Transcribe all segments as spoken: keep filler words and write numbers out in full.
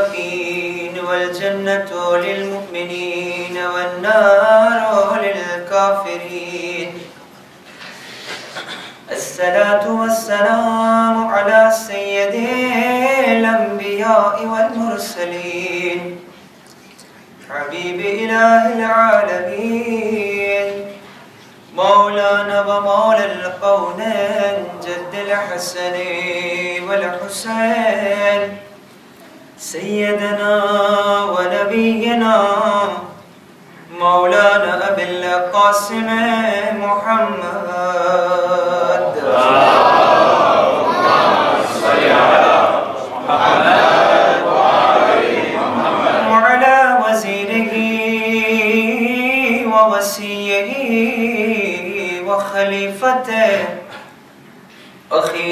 للمتقين والجنة للمؤمنين والنار للكافرين. الصلاة والسلام على سيد الأنبياء والمرسلين حبيب إله العالمين مولانا ومولى الكونين جد الحسن والحسين سيدنا ونبينا مولانا أبي القاسم محمد اللهم صل على محمد وآل محمد وعلى وزيره ووصيه وخليفته أخي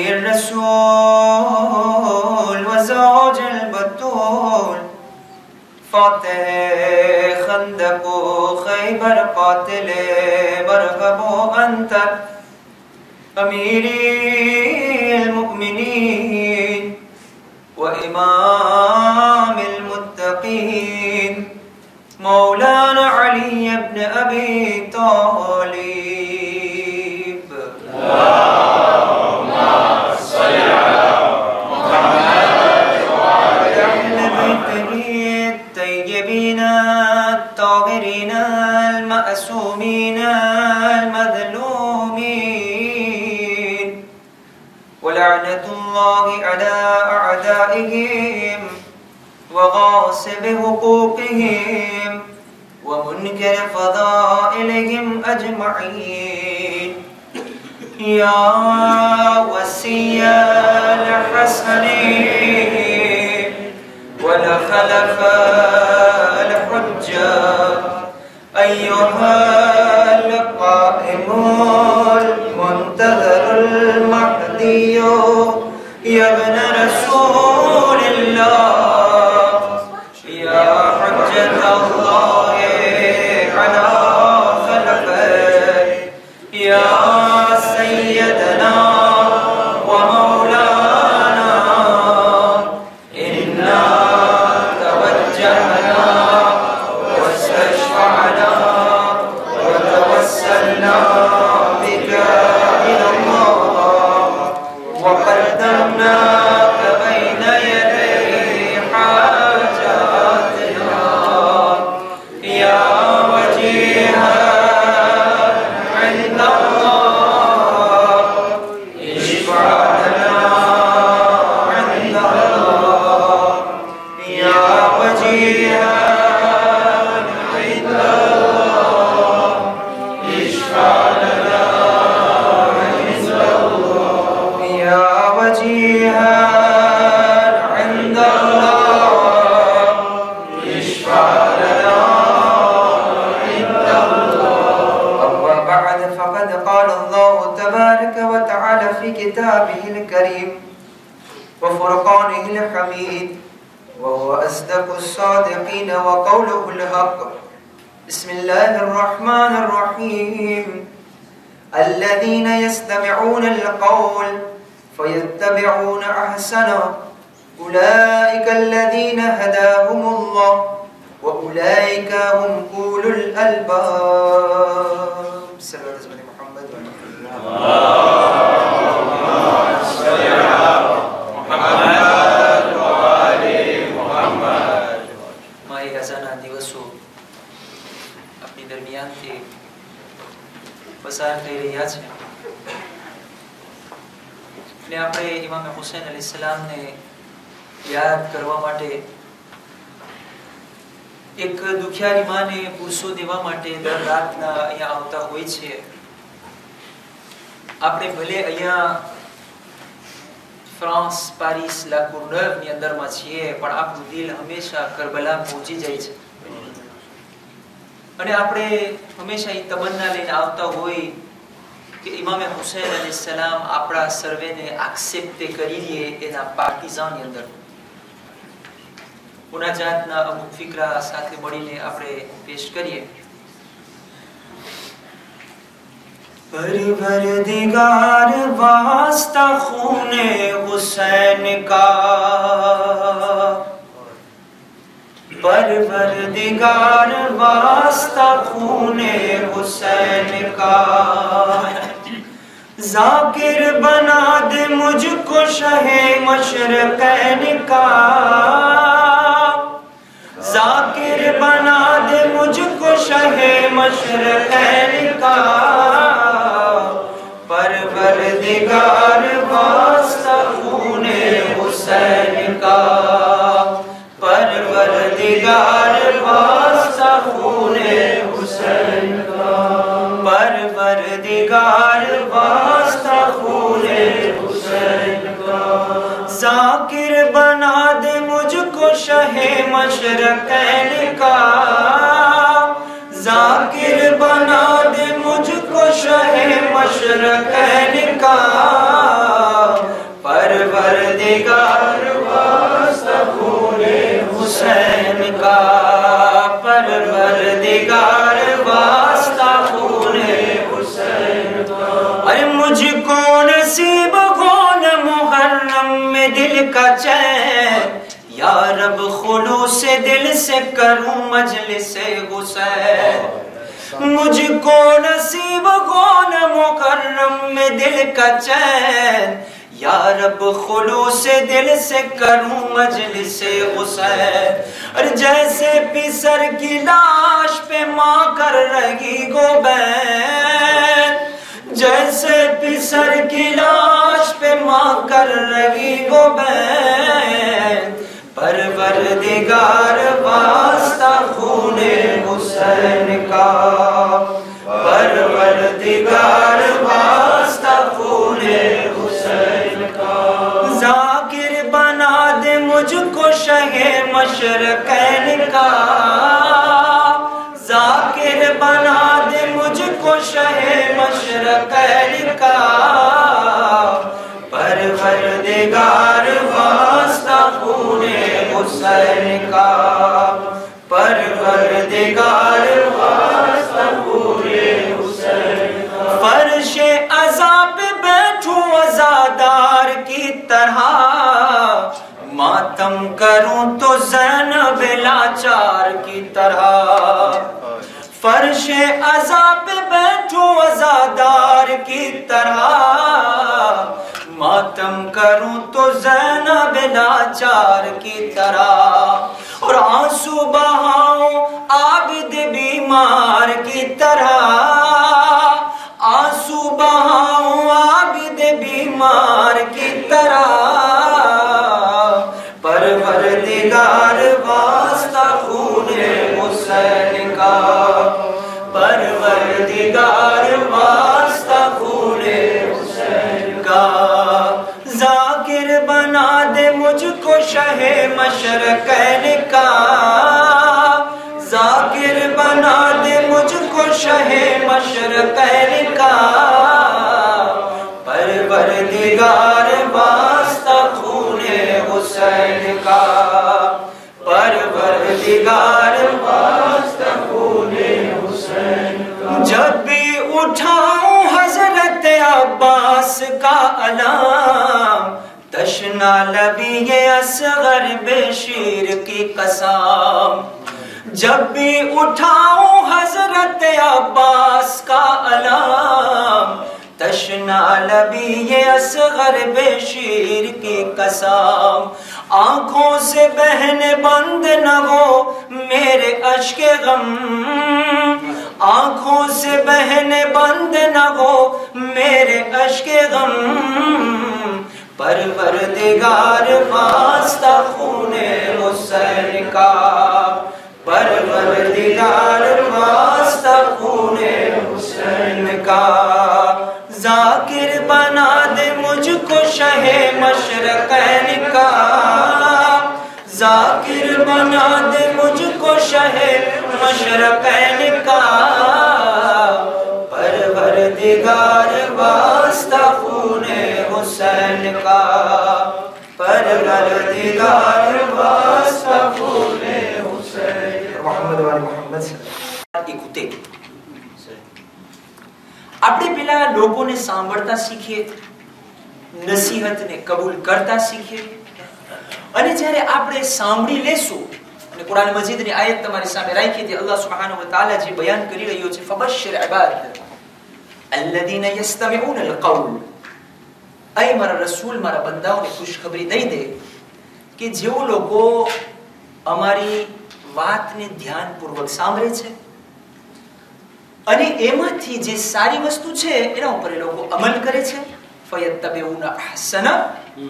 الرسول وزوج البتول فاتح خندق خيبر قاتل برهب أنت أمير المؤمنين وإمام المتقين مولانا علي بن أبي طالب. اللهم صل على محمد وعلى أهل بيته الطيبين الطاهرين المأسومين المظلومين ولعنة الله على أعدائهم وغاصب حقوقهم ومنكر فضائلهم أجمعين. يا وسي الحسن والخلف الحجة أيها القائم المنتظر المهدي يا ابن رسول الله يا حجة الله على خلقه يا سيدنا ومولانا إنا توجهنا واستشفعنا وتوسلنا بك إلى الله وقدمناك بين يدي حاجاتنا يا وجيها عند الله اشفع لنا عند الله يا وجيها عند الله اشفع لنا عند الله يا وجيها عند الله اشفع لنا عند الله. أما بعد فقد قال الله تبارك وتعالى في كتابه الكريم وفرقانه الحميد وهو أصدق الصادقين وقوله الحق. بسم الله الرحمن الرحيم. الذين يستمعون القول فيتبعون أحسنه أولئك الذين هداهم الله وأولئك هم أولو الألباب. صلى الله عليه محمد اللهم صل على محمد وآل محمد. મારી રજાના દિવસો આપણી દરમિયાનથી પસાર થઈ રહ્યા છે અને આપણે ઇમામ હુસૈન અલૈહિસ્સલામને યાદ કરવા માટે એક દુખિયારી માને પુરુષો દેવા માટે દર રાતના અહીંયા આવતા હોય છે. આપણે ભલે અહીંયા ફ્રાન્સ પારિસ લા કુર્નવની અંદરમાં છીએ પણ આપણું દિલ હંમેશા કરબલા પહોંચી જાય છે અને આપણે હંમેશા એ તમન્ના લઈને આવતા હોય કે ઇમામે હુસૈન અલૈહિસ્સલામ આપણા સર્વેને એક્સેપ્ટ કરી લે એના પાર્ટીઝાનની અંદર. મુનાજાતના અમુક ફિકરા સાથે મળીને આપણે પેશ કરીએ. परवरदिगार वास्ता खूने हुसैन का परवरदिगार वास्ता खूने हुसैन का, जाकिर बना दे मुझको शहे मशरकैन का, जाकिर बना दे मुझको शहे मशरकैन का, परवरदिगार वास्ता खूने हुसैन का, परवरदिगार वास्ता खूने हुसैन का, परवरदिगार वास्ता खूने हुसैन का, जाकिर बना दे मुझको शहे मशरकैन का, जाकिर बना दे मुझको शहे मशरकैन का, परवरदिगार वास्ता खूने हुसैन का, परवरदिगार वास्ता खूने हुसैन का। अरे मुझको नसीब हो न मुहर्रम में दिल का चैन, या रब खुलूस दिल से करूं मजलिस हुसैन, मुझको नसीब हो न मुकर्रम में दिल का चैन, या रब खुलूस दिल से करूं मजलिस हुसैन। अरे जैसे पिसर की लाश पे मां कर रही गोबैन, जैसे पिसर की लाश पे मां कर रही गोबैन, परवरदिगार वास्ता खूने हुसैन का, परवरदिगार वास्ता खूने हुसैन का, जाकिर बना दे मुझको शहे मशरकैन का, जाकिर बना दे मुझको शहे मशरकैन का, परवरदिगार वास्ता खूने हुसैन का, परवरदिगार वास्ता खूने हुसैन का। फर्शे अज़ा पे बैठूं अज़ादार की तरह, मातम करूं तो ज़ैनब लाचार की तरह, फर्शे अज़ा पे बैठूं अज़ादार की तरह, मातम करूं तो ज़ैनब लाचार की तरह, और आंसू बहाऊं आबिद बीमार की तरह, आंसू बहाऊं आबिद बीमार की तरह, परवरदिगार वास्ता खूने हुसैन का, परवरदिगार वास्ता खूने हुसैन का, जाकिर बना दे मुझको शहे मशरकैन का, जाकिर बना दे मुझको शहे मशरकैन का, परवरदिगार वास्ता खूने हुसैन का, परवरदिगार वास्ता खूने हुसैन का। जब भी उठाऊं हजरत अब्बास का अलाम, तशना लबी ये असगर बेशीर की कसम, जब भी उठाऊं हजरत अब्बास का अलाम, तशना लबी ये असगर बेशीर की कसम, आंखों से बहने बंद न हो मेरे अश्के गम, आंखों से बहने बंद न हो मेरे अश्के गम, परवरदिगार वास्ता खूने हुसैन का, परवरदिगार वास्ता खूने हुसैन का, जाकिर बना दे मुझको शहे मशरकैन का, जाकिर बना दे मुझको शहे मशरकैन का, परवरदिगार वास्ता खूने हुसैन का, परवरदिगार वास्ता खूने हुसैन। मोहम्मद वाले मोहम्मद écoutez. આપણે પેલા લોકોને સાંભળતા શીખીએ, નસીહતને કબૂલ કરતા શીખીએ, અને જ્યારે આપણે સાંભળી લેશું અને કુરાન મજીદની આયત તમારી સામે રાખી હતી. અલ્લાહ સુબ્હાનહુ વ તઆલા જે બયાન કરી રહ્યો છે, ફબશિર ઇબાદ અલ્લઝીના યસ્તમિઉના અલ-કૌલ, ay મારા રસૂલ મારા બંદાઓને ખુશખબરી દઈ દે કે જેઓ લોકો અમારી વાતને ધ્યાનપૂર્વક સાંભળે છે અને એમાંથી જે સારી વસ્તુ છે એના ઉપર એ લોકો અમલ કરે છે, ફયત્તબિઉના અહસના,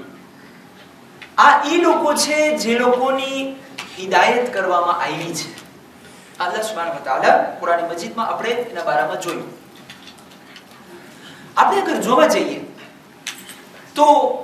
આ એ લોકો છે જે લોકોની હિદાયત કરવામાં આવી છે. અલ્લાહ સુબ્હાનહુ વ તઆલા કુરાન મજીદમાં આપણે એના બારામાં જોયું. આપણે અગર જોવા જઈએ તો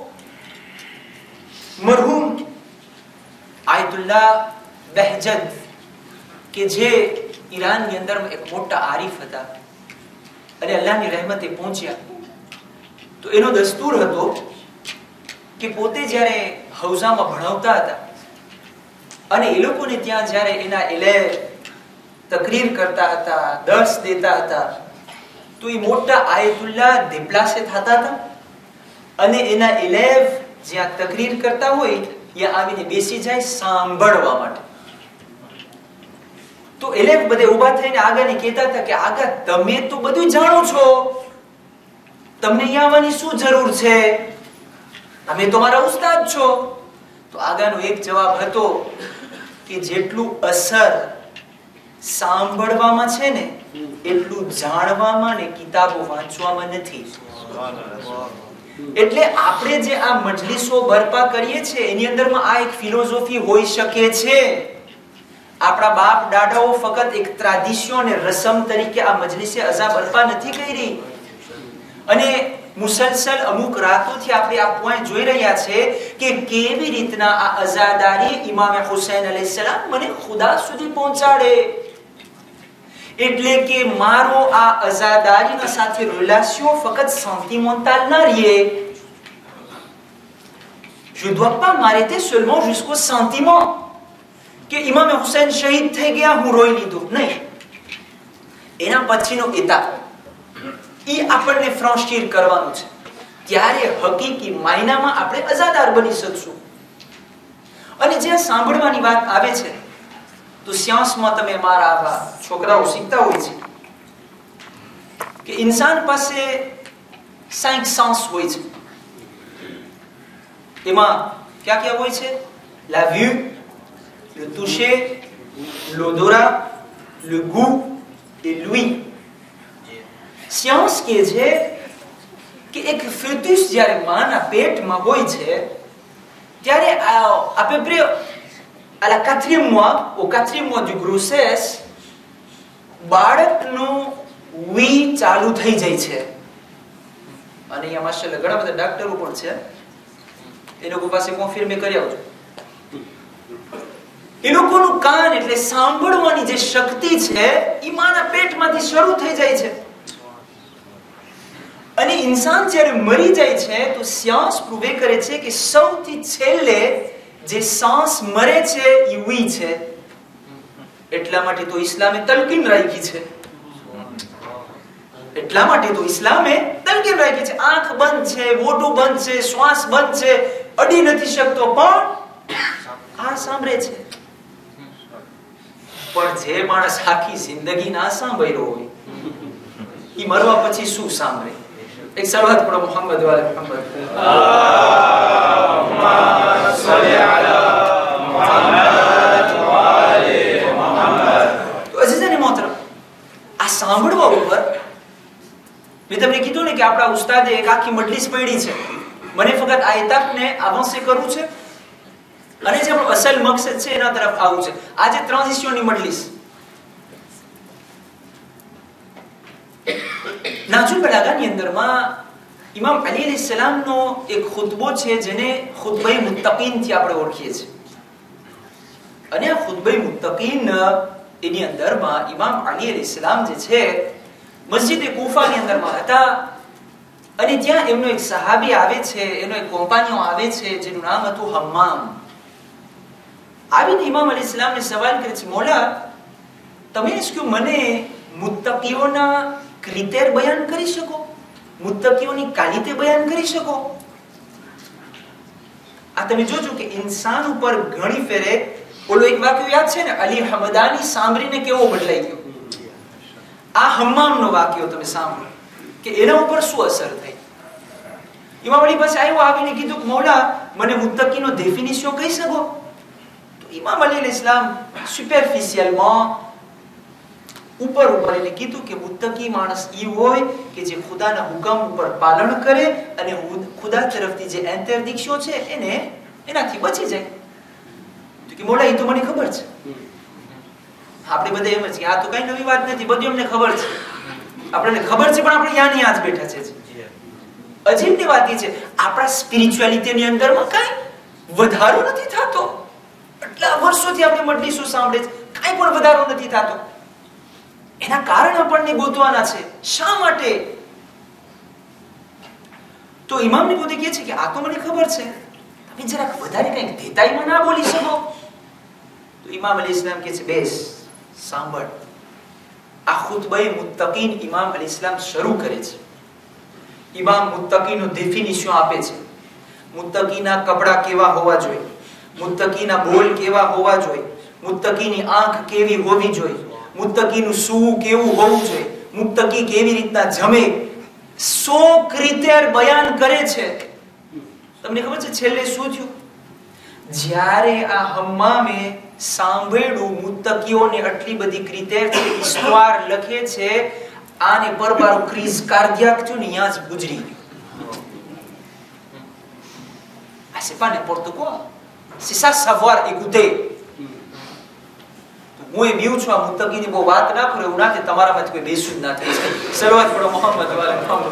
મરહૂમ આયતુલ્લાહ બહજત કે જે ઈરાનની અંદર એક મોટા આરિફ હતા અને અલ્લાહની રહેમતે પહોંચ્યા, તો એનો દસ્તુર હતો કે પોતે જ્યારે હૌઝામાં ભણાવતા હતા અને એ લોકોને ત્યાં જ્યારે એના એલેબ તકરીર કરતા હતા, દર્સ દેતા હતા, તો એ મોટા આયતુલ્લાહ દેપલાસે થતા હતા અને એના એલેબ જ્યાં તકરીર કરતા હોય ત્યાં આવીને બેસી જાય સાંભળવા માટે. તો એલેબ બધે ઊભા થઈને આગાને કહેતા હતા કે આગા તમે તો બધું જાણો છો, તમને અહીંયા આવવાની શું જરૂર છે, તમે તો મારા ઉસ્તાદ છો. તો આગાનો એક જવાબ હતો કે જેટલું અસર સાંભળવામાં છે ને એટલું જાણવામાં ને કિતાબો વાંચવામાં નથી. એટલે આપણે જે આ મજલિસો બરપા કરીએ છીએ એની અંદરમાં આ એક ફિલોસોફી હોઈ શકે છે. આપણા બાપ દાદાઓ ફક્ત એક ટ્રેડિશન અને રસમ તરીકે આ મજલિસે અઝા બરપા નથી કરી અને મુસલસલ અમુક રાતોથી આપણે આ પોઈન્ટ જોઈ રહ્યા છે કે કેવી રીતના આ અઝાદારી ઇમામ હુસૈન અલૈહિસ્સલામ મને ખુદા સુધી પહોંચાડે. એટલે કે મારો આ અઝાદારીના સાથે રિલેશન ફક્ત sentimental ના રહે. Je dois pas m'arrêter seulement jusqu'au sentiment કે ઇમામ હુસૈન શહીદ થઈ ગયા હું રોઈ લીધું, નહીં. એના પછીનો એતાપ ઈ આપણને ફ્રાંચીર કરવાનું છે, ત્યારે હકીકી માયનામાં આપણે અઝાદાર બની શકશું. અને જ્યાં સાંભળવાની વાત આવે છે તો સાયન્સમાં તમે મારા આવા છોકરાઓ શીખતા હોય છે કે ઇન્સાન પાસે cinq sens હોય છે. એમાં ક્યાં ક્યાં હોય છે? La vue, le toucher, l'odorat, le goût et l'ouïe. Science કહે છે કે એક ફેtus જ્યારે માના પેટમાં હોય છે ત્યારે à peu près à la quatrième mois, au quatrième mois du grossesse, બાળકનું વી ચાલુ થઈ જાય છે. અને અહીંયા માશાઅલ્લાહ ઘણા બધા ડોક્ટરો પણ છે, એ લોકો પાસે કોન્ફર્મે કરી આવજો. એ લોકોનું કાન એટલે સાંભળવાની જે શક્તિ છે એ માના પેટમાંથી શરૂ થઈ જાય છે. અને ઇન્સાન જ્યારે મરી જાય છે તો સાયન્સ પ્રૂવે કરે છે કે સૌથી છેલ્લે જે સાંસ મરે છે એ વી છે. એટલા માટે તો ઇસ્લામે તલકીન રાખી છે. એટલા માટે તો ઇસ્લામે તલકીન રાખી છે. આંખ બંધ છે, મોઢું બંધ છે, શ્વાસ બંધ છે, અડી નથી શકતો પણ આ સાંભળે છે. પણ જે માણસ આખી જિંદગી ના સાંભળ્યો હોય એ મરવા પછી શું સાંભળે? એક સલાવત પઢો મોહમ્મદ વાલે મોહમ્મદ. અલ્લાહુમ્મા સલ્લી અલા મુહમ્મદ વ આલે મુહમ્મદ. તો અઝીઝાને મોહતરમ, આ સાંભળવા ઉપર મેં તમને કીધું ને કે આપણા ઉસ્તાદે એક આખી મજલિસ પડી છે. મને ફક્ત આ એતાપને આવાંસે કરવું છે અને જે આપણો અસલ મકસદ છે એના તરફ આવવું છે. આજે ટ્રાન્ઝિશનની મજલિસ નાજુલ બલાગાની અંદરમાં ઇમામ અલી અલૈહિસ્સલામનો એક ખુતબો છે જેને ખુતબે મુત્તકીન થી આપણે ઓળખીએ છીએ. અને આ ખુતબે મુત્તકીન એની અંદરમાં ઇમામ અલી અલૈહિસ્સલામ જે છે મસ્જિદ કૂફાની અંદરમાં હતા અને ત્યાં એમનો એક સહાબી આવે છે, એનો એક કોમ્પાનિયો આવે છે જેનું નામ હતું હમ્મામ. આવીને ઇમામ અલૈહિસ્સલામને સવાલ કરે છે, મોલા તમે શું મને મુત્તકીઓના ક્રિટેર બયાન કરી શકો, મુત્તકીઓની ક્વોલિટી બયાન કરી શકો? આ તમે જોજો કે ઇન્સાન ઉપર ઘણી ફેરે ઓલો એક વાક્ય યાદ છે ને, અલી હમદાની સાંભળીને કેવો બદલાઈ ગયો. આ હમ્મામનો વાક્યો તમે સાંભળો કે એના ઉપર શું અસર થઈ. ઇમામ અલી પાસે આવ્યો, આવીને કીધું કે મૌલા મને મુત્તકીનો ડેફિનિશન કહી શકો? તો ઇમામ અલી અલ ઇસ્લામ સુપરફિશિયલમાં ઉપર ઉપર એને કીધું કે મુત્તકી માણસ ઈ હોય કે જે ખુદાના હુકમ ઉપર પાલન કરે અને ખુદા તરફથી જે ઇન્ટરડિક્શો છે એને એનાથી બચી જાય. તો કે મૌલા એ તો મને ખબર છે. આપણે બધા એમ જ કે આ તો કઈ નવી વાત નથી, બધું અમને ખબર છે. આપણને ખબર છે પણ આપણે યા ને યા જ બેઠા છે. અજીબની વાત એ છે, આપણા સ્પિરિચ્યુઆલિટીની અંદરમાં કઈ વધારો નથી થતો. આટલા વર્ષોથી આપણે મજલિસો સાંભળે છે, કઈ પણ વધારો નથી થતો. એના કારણ આપણને ગોતવાના છે. શા માટે? તો ઇમામને પોતે કહે છે કે આ તો મને ખબર છે, તમે જરાક વધારે કંઈક દેતાઈમાં ના બોલી શકો? તો ઇમામ અલી ઇસ્લામ કહે છે બેસ સાંભળ. આ ખુતબા મુત્તકીન ઇમામ અલી ઇસ્લામ શરૂ કરે છે. ઇમામ મુત્તકીનું ડેફિનિશન આપે છે. મુત્તકીના કપડા કેવા હોવા જોઈએ, મુત્તકીના બોલ કેવા હોવા જોઈએ, મુત્તકીની આંખ કેવી હોવી જોઈએ, મુત્તકીનું સૂવું કેવું હોવું જોઈએ, મુત્તકી કેવી રીતના જમે, સો ક્રિટેર બયાન કરે છે. તમને ખબર છે છેલ્લે શું થયું? જ્યારે આ હમ્મામે સાંભળ્યું મુત્તકીઓને આટલી બધી ક્રિટેર છે, ઈશ્વાર લખે છે, આને પરબારો ક્રીઝ કાર્ડિયાક થયું ને અહીંયા જ ગુજરી ગયું. Ah, c'est pas n'importe quoi. C'est ça savoir écouter. હું એ બીઉં છું, આ મુત્તકીની બહુ વાત ના કરો, એવું ના કે તમારામાંથી કોઈ બેસું જ ના થઈ જાય. સલવાત પડો મોહમ્મદ વાલે મોહમ્મદ.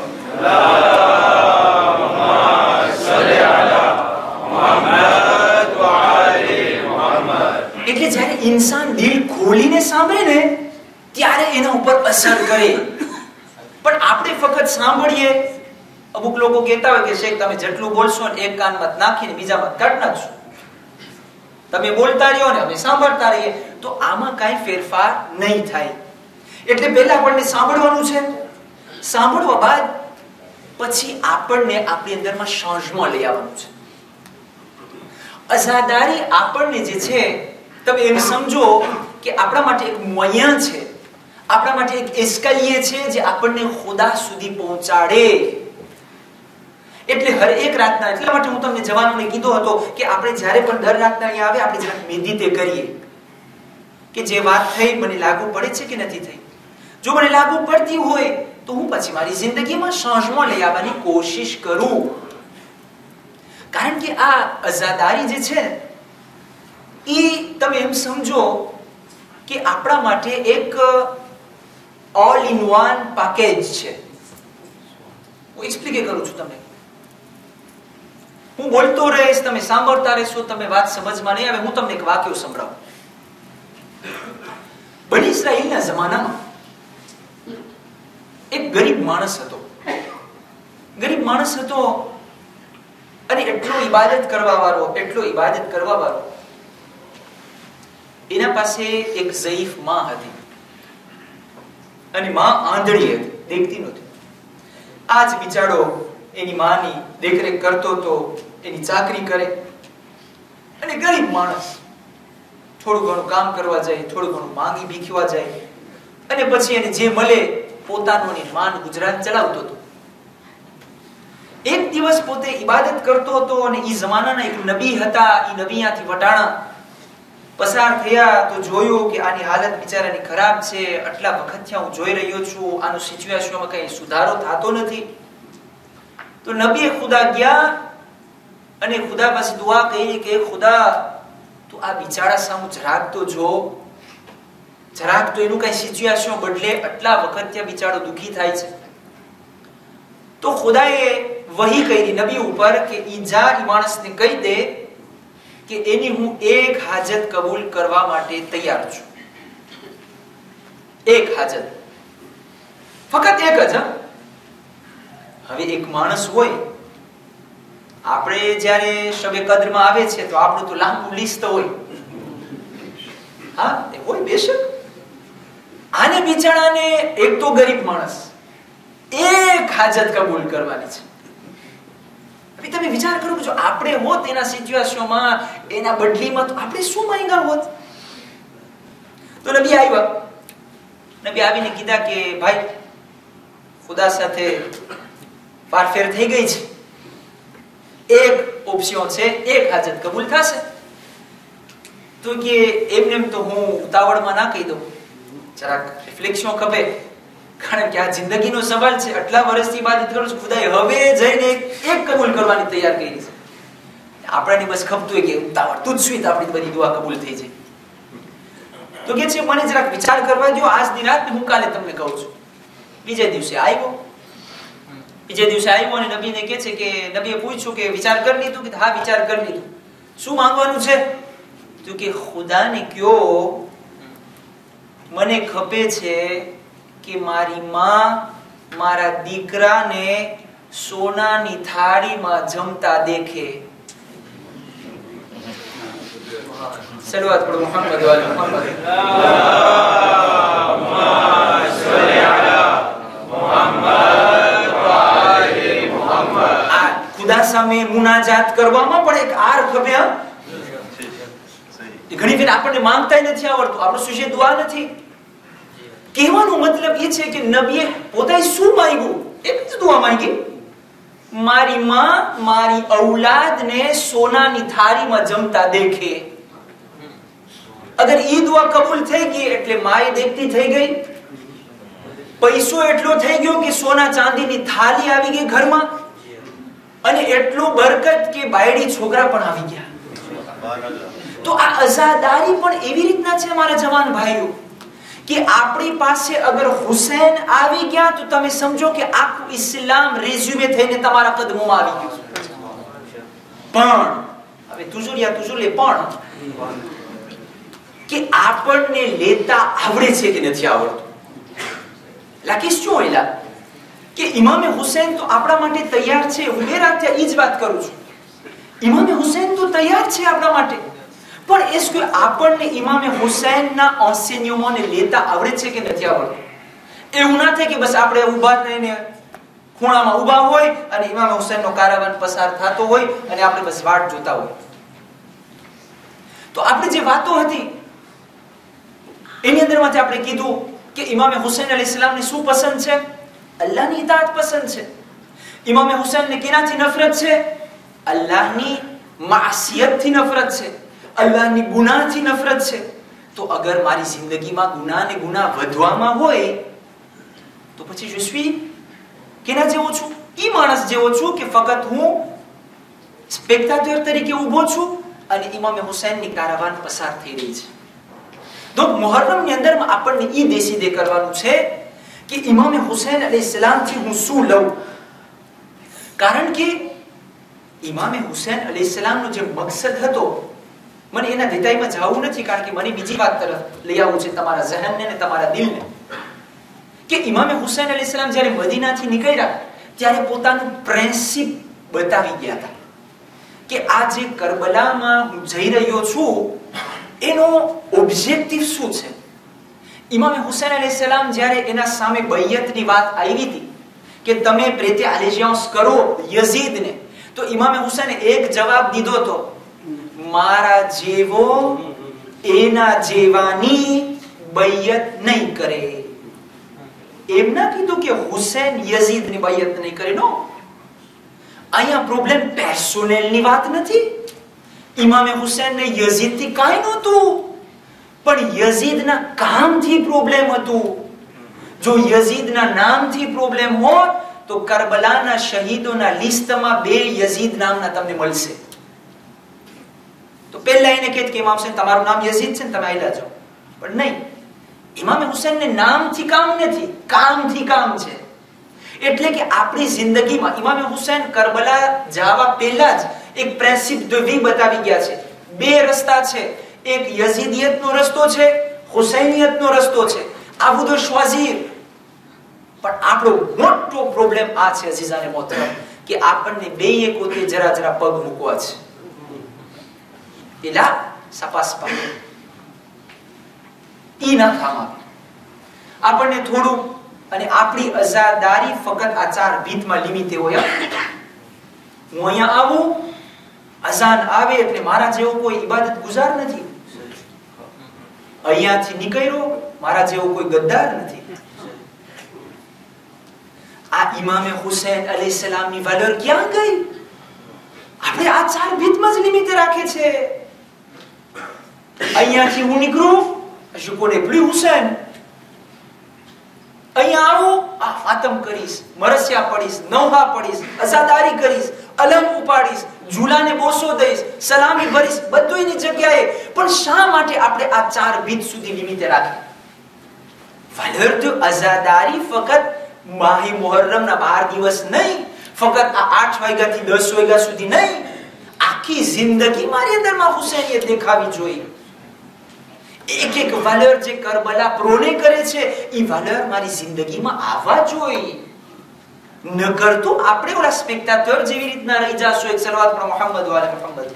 અલ્લાહુમ્મા સલ્લી અલા મુહમ્મદ વ આલી મુહમ્મદ. એટલે જ્યારે ઇન્સાન દિલ ખોલીને સાંભળે ને ત્યારે એના ઉપર અસર કરે. પણ આપણે ફક્ત સાંભળીએ. અમુક લોકો કહેતા હોય કે શેખ તમે જેટલું બોલશો ને એક કાનમાં નાખીને બીજામાં કાઢ નાખશો, તમે બોલતા રહ્યો ને અમે સાંભળતા રહીએ, તો આમાં કાંઈ ફેરફાર નહીં થાય. એટલે પહેલા આપણને સાંભળવાનું છે. સાંભળવા બાદ પછી આપણને આપણી અંદરમાં ચેન્જમાં લઈ આવવાનું છે. અઝાદારી આપણને જે છે, તમે એમ સમજો કે આપણા માટે એક મોયા છે, આપણા માટે એક એસ્કલિયે છે જે આપણને ખુદા સુધી પહોંચાડે. એટલે હર એક રાતના, એટલા માટે હું તમને જવાનોને કીધો હતો કે આપણે જ્યારે પણ દર રાતના અહીંયા આવે આપણે જરાક મેડિટેટ કરીએ કે જે વાત થઈ મને લાગુ પડે છે કે નથી થઈ. જો મને લાગુ પડતી હોય તો હું પછી મારી જિંદગીમાં ચેન્જમાં લઈ આવવાની કોશિશ કરું. કારણ કે આ આઝાદારી જે છે એ તમે એમ સમજો કે આપણા માટે એક ઓલ ઇન વન પેકેજ છે. હું એક્સપ્લેન કરું છું તમને. હું બોલતો રહીશ, તમે સાંભળતા રહેશો, તમે વાત સમજમાં નહીં આવે. હું તમને એક વાક્ય સંભળાવું. બની ઇસ્રાઈલના જમાનામાં એક ગરીબ માણસ હતો. ગરીબ માણસ હતો અને એટલો ઇબાદત કરવા વાળો, એટલો ઇબાદત કરવા વાળો. એના પાસે એક ઝઈફ માં હતી અને માં આંધળી હતી, દેખતી નહોતી. આજ બિચારો એની માની દેખરેખ કરતો તો, એની ચાકરી કરે. અને ગરીબ માણસ થોડું ઘણું કામ કરવા જાય, થોડું ઘણું માંગી ભીખવા જાય અને પછી એને જે મળે પોતાનું માન ગુજરાન ચલાવતો હતો. એક દિવસ પોતે ઇબાદત કરતો હતો અને ઈ જમાનાના એક નબી હતા. ઈ નબી ત્યાંથી વટાણા પસાર થયા તો જોયું કે આની હાલત બિચારાની ખરાબ છે. આટલા વખતથી હું જોઈ રહ્યો છું, આનું સિચ્યુએશનમાં કઈ સુધારો થતો નથી. તો નબીએ ખુદા ગયા અને ખુદા પાસે દુઆ કરી કે ખુદા તું આ બિચારા સામુ જરાક તો જો, જરાક તો એનું કઈ સિચ્યુએશન બદલે. આટલા વખત ત્યાં બિચારો દુખી થાય છે. તો ખુદાએ વહી કરી નબી ઉપર કે ઈ જા ઈ માણસને કહી દે કે એની હું એક હાજત કબૂલ કરવા માટે તૈયાર છું. એક હાજત, ફક્ત એક જ. હવે એક માણસ હોય, આપણે જ્યારે શબે કદરમાં આવે છે તો આપણું તો લાંબુ લિસ્ટ હોય. હા એ હોય બેશક. આને બિચારાને એક તો ગરીબ માણસ એક હાજત કબૂલ કરવાની છે. તમે વિચાર કરો કે જો આપણે હોત એના સિચ્યુએશનમાં, એના બદલીમાં, તો આપણે શું માંગ્યા હોત? તો નબી આવ્યા. નબી આવીને કીધા કે ભાઈ ખુદા સાથે વારફેર થઈ ગઈ છે, એક ઓપ્શન છે, એક હાજત કબૂલ થશે. તો કે એમને એમ તો હું ઉતાવળમાં ના કહી દઉં, જરાક રિફ્લેક્શન ખપે, કારણ કે આ જિંદગીનો સવાલ છે. આટલા વર્ષથી ઇબાદત કરું છું, ખુદાએ હવે જઈને એક કબૂલ કરવાની તૈયાર કરી છે. આપણને બસ ખપતું હોય કે ઉતાવળ તું જ સુઈ, આપણી બધી દુઆ કબૂલ થઈ જાય. તો કે છે મને જરાક વિચાર કરવા દો, આજની રાત હું કાલે તમને કહું છું. બીજે દિવસે આવ્યો. બીજે દિવસે આવ્યો અને નબીને કહે છે કે નબીએ પૂછ્યું કે વિચાર કરી લીધું? કે હા વિચાર કરી લીધું. શું માંગવાનું છે? તો કે ખુદાને કયો મને ખપે છે કે મારી માં મારા દીકરાને સોનાની થાળીમાં જમતા દેખે. સલવાત પઢો મુહમ્મદ વાલે મુહમ્મદ. અલ્લાહુમ્મા સલ્લી અલા મુહમ્મદ વ આલે મુહમ્મદ. આ ખુદા સામે મુનાજાત કરવામાં પણ એક આર ખપે. ઘણી વાર આપણને માંગતા નથી આવડતું, આપણો સુજે દુઆ નથી. કહેવાનો મતલબ એ છે કે નબીએ પોતે શું માંગ્યું? એક જ દુઆ માંગી, મારી માં મારી ઔલાદને સોનાની થાળીમાં જમતા દેખે. અગર ઈ દુઆ કબૂલ થઈ ગઈ એટલે માએ દેખતી થઈ ગઈ, પૈસો એટલો થઈ ગયો કે સોના ચાંદીની થાળી આવી ગઈ ઘરમાં, અને એટલું બરકત કે બાયડી છોકરા પણ આવી ગયા. તો આ અઝાદારી પણ એવી રીતના છે મારા જવાન ભાઈઓ, કે આપણી પાસે અગર હુસૈન આવી ગયા તો તમે સમજો કે આખું ઇસ્લામ રેઝ્યુમે થઈને તમારા કદમોમાં આવી ગયું. પણ હવે તુજુરિયા તુજુલે પણ કે આપણને લેતા આવડે છે કે નથી આવડતું? લાકીસ શું હોય કે ઇમામે હુસૈન તો આપણા માટે તૈયાર છે. હું એ રાતે ઈ જ વાત કરું છું, ઇમામે હુસૈન તો તૈયાર છે આપણા માટે, પણ એસ કે આપણને ઇમામે હુસૈનના એન્સેન્યોમાંને લેતા આવડે છે કે નથી આવડતું? એવું ના થાય કે બસ આપણે ઊભા થઈને ખૂણામાં ઊભા હોય અને ઇમામે હુસૈનનો કારાવાન પસાર થતો હોય અને આપણે બસ વાટ જોતા હોય. તો આપણે જે વાતો હતી એની અંદરમાંથી આપણે કીધું કે ઇમામે હુસૈન અલૈહિસ્સલામને શું પસંદ છે? અલ્લાહની ઇતાઅત પસંદ છે. ઇમામે હુસૈનને કેનાથી નફરત છે? અલ્લાહની માસિયતથી નફરત છે, અલ્લાહની ગુનાહથી નફરત છે. તો અગર મારી જિંદગીમાં ગુનાહ ને ગુનાહ વધવામાં હોય તો પછી je suis કેના જેવો છું? ઈ માણસ જેવો છું કે ફક્ત હું સ્પેક્ટાટર તરીકે ઊભો છું અને ઇમામે હુસૈનની કારાવાન પસાર થઈ રહી છે. તો મુહર્રમની અંદર આપણને ઈ દેશીદે કરવાનું છે કે ઇમામે હુસૈન અલૈહિસ્સલામથી હું શું લઉં, કારણ કે ઇમામે હુસૈન અલૈહિસ્સલામનો જે મકસદ હતો, મને એના વિતાઈમાં જવું નથી, કારણ કે મને બીજી વાત તરફ લઈ આવવું છે તમારા ઝહનને અને તમારા દિલને. કે ઇમામે હુસૈન અલૈહિસ્સલામ જ્યારે મદીનાથી નીકળ્યા ત્યારે પોતાનું પ્રિન્સિપ બતાવી ગયા હતા કે આ જે કરબલામાં હું જઈ રહ્યો છું એનો ઓબ્જેક્ટિવ શું છે. ઇમામે હુસૈન અલૈહિસ્સલામ જ્યારે એના સામે બૈયતની વાત આવી હતી કે તમે પ્રેતે અલેજિયાન્સ કરો યઝીદને, તો ઇમામે હુસૈને એક જવાબ દીધો હતો, મારા જેવો એના જેવાની બૈયત નહીં કરે. એમ ના કીધું કે હુસૈન યઝીદની બૈયત નહીં કરે. નો, અહીંયા પ્રોબ્લેમ પર્સનલની વાત નથી. ઇમામે હુસૈનને યઝીદથી કાંઈ નહોતું, પણ યઝીદના કામથી પ્રોબ્લેમ હતું. જો યઝીદના નામથી પ્રોબ્લેમ હોત તો કરબલાના શહીદોના લિસ્ટમાં બે યઝીદ નામના તમને મળશે. તો પહેલા એને કહે કે ઇમામ હુસૈન તમારું નામ યઝીદ છે ને તમે આયલા જાઓ, પણ નહીં, ઇમામે હુસૈનને નામથી કામ નથી, કામથી કામ છે. એટલે કે આપણી જિંદગીમાં ઇમામે હુસૈન કરબલા જવા પહેલા જ એક પ્રિન્સિપ દવી બતાવી ગયા છે. બે રસ્તા છે, એક યઝીદિયતનો રસ્તો છે, હુસૈનિયતનો રસ્તો છે. આબુ તો શ્વાઝીર. પણ આપણો મોટો પ્રોબ્લેમ આ છે અઝીઝાને મોહતરમ, કે આપણને બેય કોતે જરા જરા પગ મૂકવા છે. એલા સપાસપા ઈ ના કામ આવે. આપણને થોડું, અને આપણી અઝાદારી ફક્ત આ ચાર ભીતમાં લિમિટ હોય. હું અહીંયા આવું, અઝાન આવે એટલે મારા જેવો કોઈ ઇબાદત ગુજાર નથી. અહીંયાથી નીકળ્યો મારા જેવો કોઈ ગદ્દાર નથી. આ ઇમામે હુસૈન અલૈહિસ્સલામની વાલર ક્યાં ગઈ? આપણે આ ચાર ભીતમાં જ લિમિટ રાખે છે. અહીંયાથી હું નીકળું, je connais plus હુસૈન. અહીંયા આવું, આ માતમ કરીશ, મરસિયા પડીશ, નૌહા પડીશ, અઝાદારી કરીશ, અલમ ઉપાડીશ, ઝૂલાને બોસો દઈશ, સલામી ભરીશ, બધુંયની જગ્યાએ. પણ શા માટે આપણે આ ચાર ભીત સુધી લિમિટ રાખી? વાલર તો અઝાદારી ફક્ત માહી મુહર્રમના બાર દિવસ નહીં, ફક્ત આ આઠ વાગ્યાથી દસ વાગ્યા સુધી નહીં, આખી જિંદગી મારી અંદરમાં હુસૈનિયત દેખાવી જોઈએ. એક એક વાલર જે કરબલા પ્રોને કરે છે, એ વાલર મારી જિંદગીમાં આવવા જોઈએ. ન કરતો આપણે ઓલા સ્પેક્ટાટર જેવી રીતના રહી જાશો. એક સલવાત પર મુહમ્મદ વાલે મુહમ્મદ,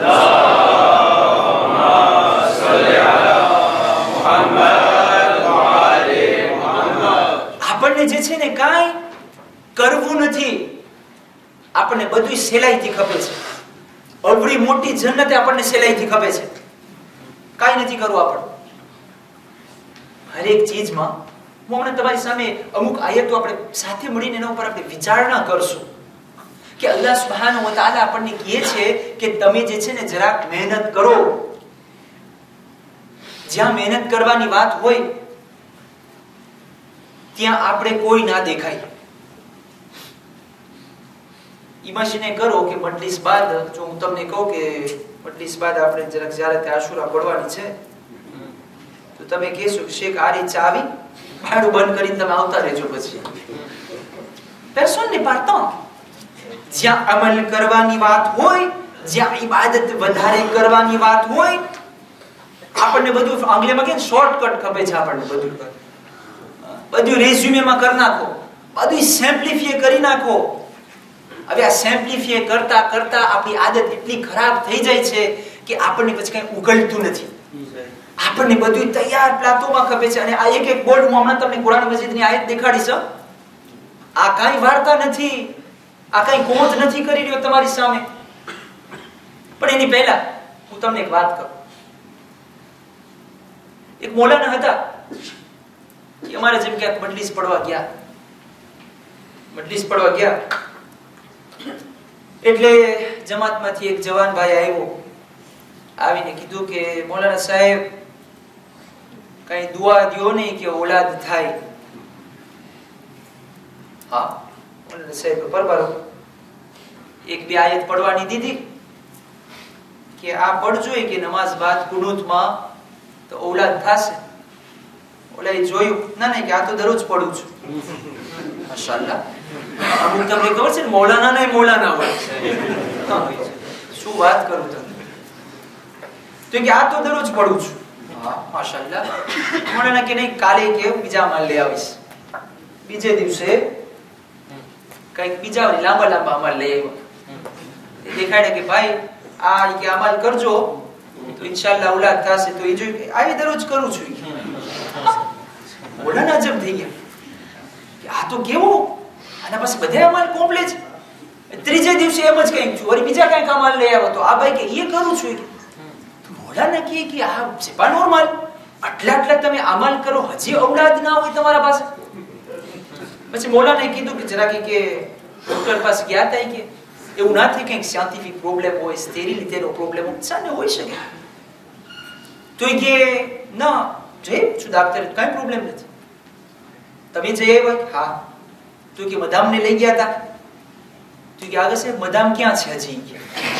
અલ્લાહુમ્મા સલ્લી અલા મુહમ્મદ વ આલે મુહમ્મદ. આપણને જે છે ને કાઈ કરવું નથી, આપણને બધું સહેલાઈથી ખપે છે. અવળી મોટી જન્નત આપણને સહેલાઈથી ખપે છે, કાઈ નથી કરવું. આપણે હરેક ચીજમાં હું હમણાં તમારી સામે અમુક આયતો આપણે સાથે મળીને એના ઉપર આપણે વિચારણા કરશું કે અલ્લાહ સુબ્હાનહુ વ તઆલા આપણને કહે છે કે તમે જે છે ને જરાક મહેનત કરો. જ્યાં મહેનત કરવાની વાત હોય ત્યાં આપણે કોઈ ના દેખાય. ઇમેજિન કરો કે મજલિસ બાદ જો હું તમને કહું કે મજલિસ બાદ આપણે જરાક ઝિયારત આશુરા પડવાની છે, તો તમે કહેશો કે શેખ આ રીત આવી, ભાડું બંધ કરીને તમે આવતા રહેજો. પછી personne n'est partant. જ્યાં અમલ કરવાની વાત હોય, જ્યાં ઇબાદત વધારે કરવાની વાત હોય, આપણને બધું આંગ્લેમાં કે શોર્ટકટ ખપે છે. આપણને બધું બધું રેઝ્યુમેમાં કરી નાખો, બધું સિમ્પ્લિફાય કરી નાખો. હવે આ સિમ્પ્લિફાય કરતા કરતા આપણી આદત એટલી ખરાબ થઈ જાય છે કે આપણને પછી કઈ ઉકળતું નથી. આપણને બધું તૈયાર પ્લાટોમાં ખપે છે. અને આ એક એક બોર્ડ હું હમણાં તમને કુરાન મજીદની આયત દેખાડીશ. આ કાઈ વાર્તા નથી, આ કાઈ કોંત નથી કરી રહ્યો તમારી સામે. પણ એની પહેલા હું તમને એક વાત કરું. એક મૌલાના હતા કે અમારે જેમ કે મજલિસ પડવા ગયા, મજલિસ પડવા ગયા એટલે જમાતમાંથી એક જવાન ભાઈ આવ્યો, આવીને કીધું કે મૌલાના સાહેબ કઈ દુઆ દ્યો ને કે ઓલાદ થાય. હા મૌલાના સાહેબ પરબારો એક બે આયત પડવાની દીધી કે આ પડજો કે નમાઝ બાદ કુનૂતમાં તો ઓલાદ થશે. ઓલા જોયું, ના નહીં કે આ તો દરરોજ પડું છું. માશાઅલ્લાહ. અમુક તમને ખબર છે ને મૌલાના નહીં મૌલાના હોય. શું વાત કરું તમને, તો કે આ તો દરરોજ પડું છું. હા માશાઅલ્લાહ. મૌલાના કે નહીં કાલે કે બીજા માલ લઈ આવીશ. બીજે દિવસે કઈક બીજા લાંબા લાંબા અમાલ લઈ આવ્યો. દેખાડે કે ભાઈ આ કે અમાલ કરજો તો ઇન્શાઅલ્લાહ ઓલાદ થશે. તો એ જોઈ આવી દરરોજ કરું છું. મૌલાના અજબ થઈ ગયા કે આ તો કેવું, આના પાસે બધા અમાલ કોમ્પ્લેટ. ત્રીજે દિવસે એમ જ કંઈક છું, વળી બીજા કંઈક અમાલ લઈ આવ્યો. તો આ ભાઈ કે એ કરું છું. મૌલાના કહે કે આ છે પણ નોર્મલ, આટલા આટલા તમે અમાલ કરો, હજી ઔલાદ ના હોય તમારા પાસે. પછી મૌલાનાએ કીધું કે જરા કે ડોક્ટર પાસે ગયા હતા કે એવું ના થાય કંઈક સાયન્ટિફિક પ્રોબ્લેમ હોય, સ્ટેરિલિટીનો પ્રોબ્લેમ હોય, સાને હોઈ શકે. તો એ કે ના જઈ છું ડાક્ટર, કઈ પ્રોબ્લેમ નથી. તમે જઈ આવ્યા? હા. તો કે મદામને લઈ ગયા હતા? તો કે આગળ સાહેબ મદામ ક્યાં છે હજી?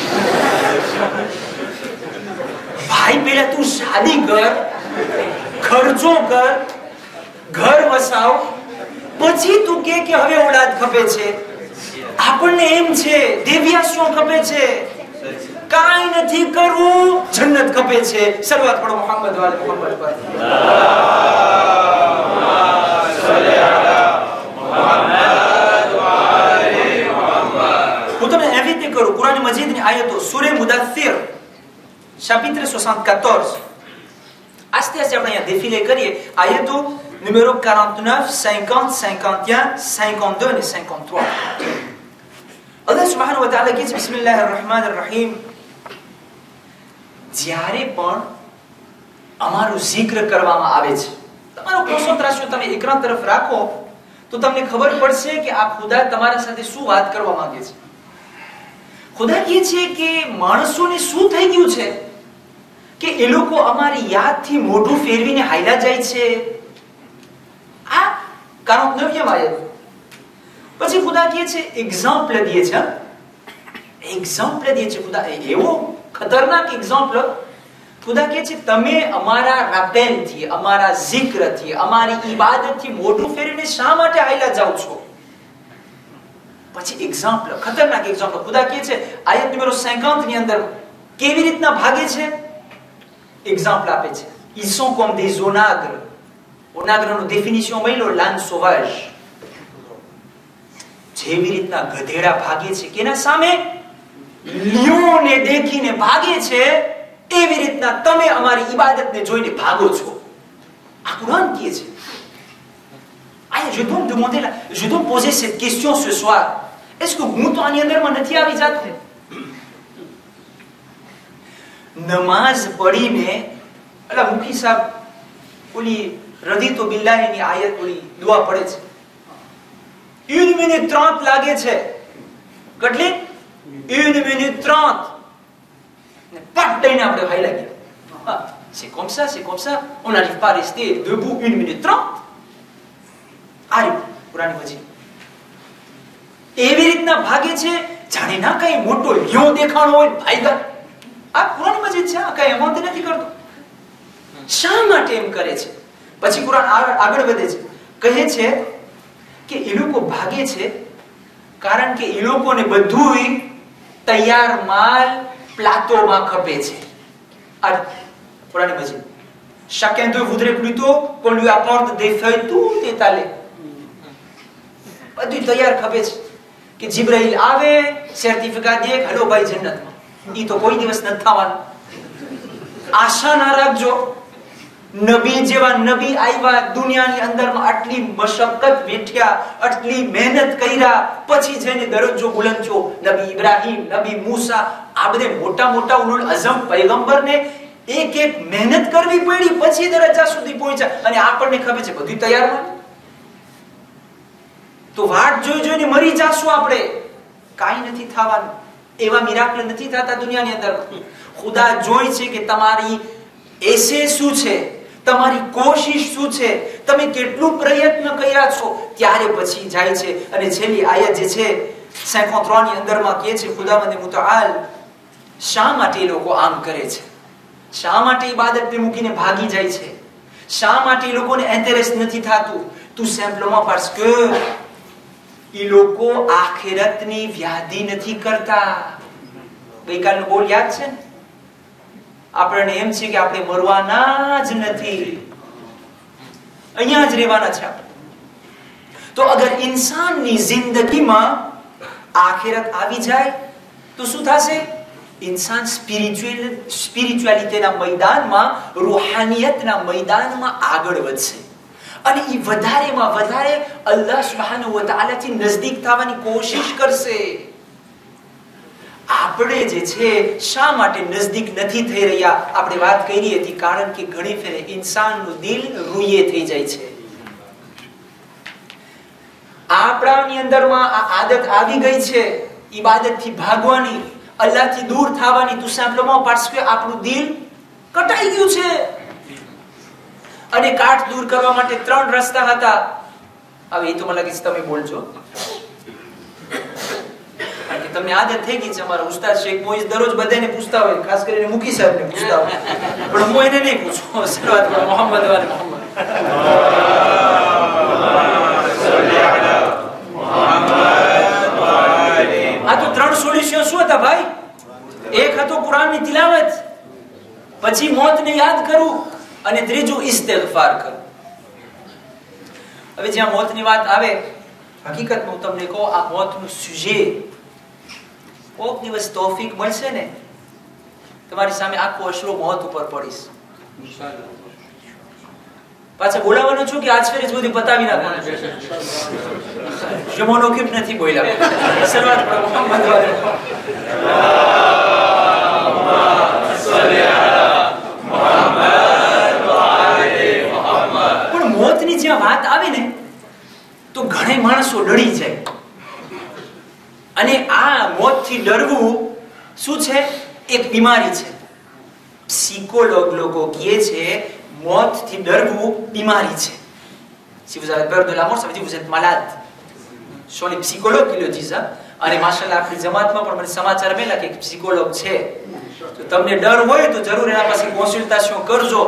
ભાઈ પેલા તું શાદી કર, ખર્ચો કર, ઘર વસાવ, પછી તું કે કે હવે ઓલાદ ખપે છે. આપણને એમ છે દેવ્યાસ્યો ખપે છે, કાઈ નથી કરવું, જન્નત ખપે છે. શરૂઆત પડો મુહમ્મદ વાલે મુહમ્મદ પર. હું તમને એવી રીતે કરું, કુરાન મજીદની આયતો સૂરે મુદાથિર chapitre soixante-quatorze. આસ્તે આસ્તે આપણે અહીંયા défilé કરીએ. આયતો numéro quarante-neuf, cinquante, cinquante et un, cinquante-deux et cinquante-trois. અલ્લાહ સુબ્હાનહુ વ તઆલા કહે છે બિસ્મિલ્લાહિર રહમાનિર રહીમ, જ્યારે પણ અમારું zikr કરવામાં આવે છે, તમારો કોન્સન્ટ્રેશન તમે એકરા તરફ રાખો તો તમને ખબર પડશે કે આ ખુદા તમારા સાથે શું વાત કરવા માંગે છે. ખુદા કહે છે કે માણસોને શું થઈ ગયું છે કે એ લોકો અમારી યાદથી મોઢું ફેરવીને હાલ્યા જાય છે. આ કારણ નવ્ય આયત. પછી ખુદા કહે છે એક્ઝામ્પલ દે છે, એક્ઝામ્પલ દે છે ખુદા, એવો ખતરનાક એક્ઝામ્પલ. ખુદા કહે છે તમે અમારા રાપેલથી, અમારા zikરથી, અમારી ઇબાદતથી મોઢું ફેરવીને શા માટે હાલ્યા જાવ છો? પછી એક્ઝામ્પલ, ખતરનાક એક્ઝામ્પલ. ખુદા કહે છે આયત નંબર cinquante ની અંદર કેવી રીતના ભાગે છે, એક્ઝામ્પલ આપે છે. ils sont comme des onagres. onagreનું ડેફિનિશન મળી લો, l'âne sauvage. જેવી રીતના ગધેડા ભાગે છે કેના સામે? લિયોને દેખીને ભાગે છે, એવી રીતના તમે અમારી ઇબાદતને જોઈને ભાગો છો. આ કુરાન કહે છે. આયા je dois me demander là, je dois poser cette question ce soir. Est-ce que હું તો આની અંદરમાં નથી આવી જાતો? નમાઝ પડીને અલા મુખી સાહેબ ઓલી રદીતો બિલ્લાહીની આયત ઓલી દુઆ પડે છે, une minute trente લાગે છે. કેટલી? une minute trente. ને પટ દઈને આપણે ભાઈ લાગી. હા, c'est comme ça, c'est comme ça. On n'arrive pas à rester debout une minute trente. આ રીતે કુરાન પછી એવી રીતના ભાગે છે જાણે ના કઈ મોટો લ્યો દેખાણો હોય ભાઈગા. આ કુરાન મજીદ છે, આ કઈ એમાં નથી કરતો. શા માટે એમ કરે છે? પછી કુરાન આગળ વધે છે, કહે છે કે એ લોકો ભાગે છે કારણ કે એ લોકોને બધું તૈયાર માલ પ્લાટોમાં ખપે છે. આ Quran Majid. chacun d'eux voudrait plutôt qu'on lui apporte des feuilles tout étalées. બધું તૈયાર ખપે છે કે જીબ્રાઈલ આવે, સર્ટિફિકેટ દે, હલો ભાઈ જન્નતમાં. ઈ તો કોઈ દિવસ નથી થવાનું. આશા ના રાખજો. નબી જેવા નબી આવ્યા દુનિયાની અંદરમાં, આટલી મશક્કત વેઠ્યા, આટલી મહેનત કર્યા, પછી જઈને દરજ્જો બુલંદ થયો. નબી ઇબ્રાહીમ, નબી મૂસા, આ બધે મોટા મોટા ઉલુલ અઝમ પૈગંબરને એક એક મહેનત કરવી પડી, પછી દરજ્જા સુધી પહોંચ્યા. અને આપણને ખબર છે બધું તૈયારમાં. તો વાટ જોઈ જોઈને મરી જાશું આપણે. કાઈ નથી થવાનું. એવા મિરાકલ નથી થતા દુનિયાની અંદર. ખુદા જોઈ છે કે તમારી એસે શું છે, તમારી કોશિશ શું છે, તમે કેટલું પ્રયત્ન કર્યા છો, ત્યારે પછી જાય છે. અને છેલ્લી આયત જે છે cinquante-trois ની અંદરમાં કહે છે ખુદાવંદ મુતઆલ શા માટે એ લોકો આમ કરે છે, શા માટે ઇબાદતને મૂકીને ભાગી જાય છે, શા માટે એ લોકોને ઇન્ટરેસ્ટ નથી થતું? tout simplement parce que એ લોકો આખિરતની વ્યાધિ નથી કરતા. ગઈકાલનું બોલ યાદ છે ને? આપણને એમ છે કે આપણે મરવાના જ નથી, અહીંયા જ રહેવાના છે આપણે. તો અગર ઇન્સાનની જિંદગીમાં આખિરત આવી જાય તો શું થશે? ઇન્સાન સ્પિરિચ્યુઅલ સ્પિરિચ્યુઆલિટીના મેદાનમાં, રૂહાનિયતના મેદાનમાં આગળ વધશે. અને એ વધારેમાં વધારે અલ્લાહ સુબ્હાનહુ વ તઆલાથી નજદીક થવાની કોશિશ કરશે. આપણે જે છે શા માટે નજદીક નથી થઈ રહ્યા? આપણે વાત કરી હતી, કારણ કે ઘણી ફેરે ઇન્સાનનું દિલ રૂયે થઈ જાય છે. આપણાની અંદરમાં આ આદત આવી ગઈ છે ઇબાદતથી ભાગવાની, અલ્લાહથી દૂર થવાની. tout simplement parce que આપણું દિલ કટાઈ ગયું છે. અને કાટ દૂર કરવા માટે ત્રણ રસ્તા હતા. હવે એ તો મને લાગે છે તમે બોલજો, કારણ કે તમને આદત થઈ ગઈ છે. અમારા ઉસ્તાદ શેખ મોઈઝ દરરોજ બધાને પૂછતા હોય, ખાસ કરીને મુકી સાહેબને પૂછતા હોય, પણ હું એને નહીં પૂછું. સલાવત કરો મોહમ્મદ વાલે મોહમ્મદ. આ તો ત્રણ સોલ્યુશન શું હતા ભાઈ? એક હતો કુરાનની તિલાવત, પછી મોતને યાદ કરવું, અને ત્રીજું ઇસ્તિગફાર કરવું. હવે જ્યાં મોતની વાત આવે, હકીકતમાં હું તમને કહું, આ મોતનું સુજે કોક દિવસ તૌફીક મળશે ને, તમારી સામે આખો અશરો મોત ઉપર પડીશ. પાછા બોલાવવાનો છું કે આજ ફેરે જ બધું પતાવી નાખવાનું છે? જમોનો કેમ નથી બોલ્યા? શરૂઆત કરો મોહમ્મદ વાલે. પણ મોતની જ્યાં વાત આવે ને તો ઘણા માણસો ડરી જાય. અને આ મોતથી ડરવું શું છે? એક બીમારી છે. Psicologue લોકો કહે છે મોતથી ડરવું બીમારી છે. Si vous avez peur de la mort, ça veut dire que vous êtes malade. Ce sont les psychologues qui le disent. અને માશાલ્લાહ આપણી જમાતમાં પણ મને સમાચાર મળ્યા કે એક psychologue છે. તો તમને ડર હોય તો જરૂર એના પાસે કોન્સલ્ટેશન કરજો.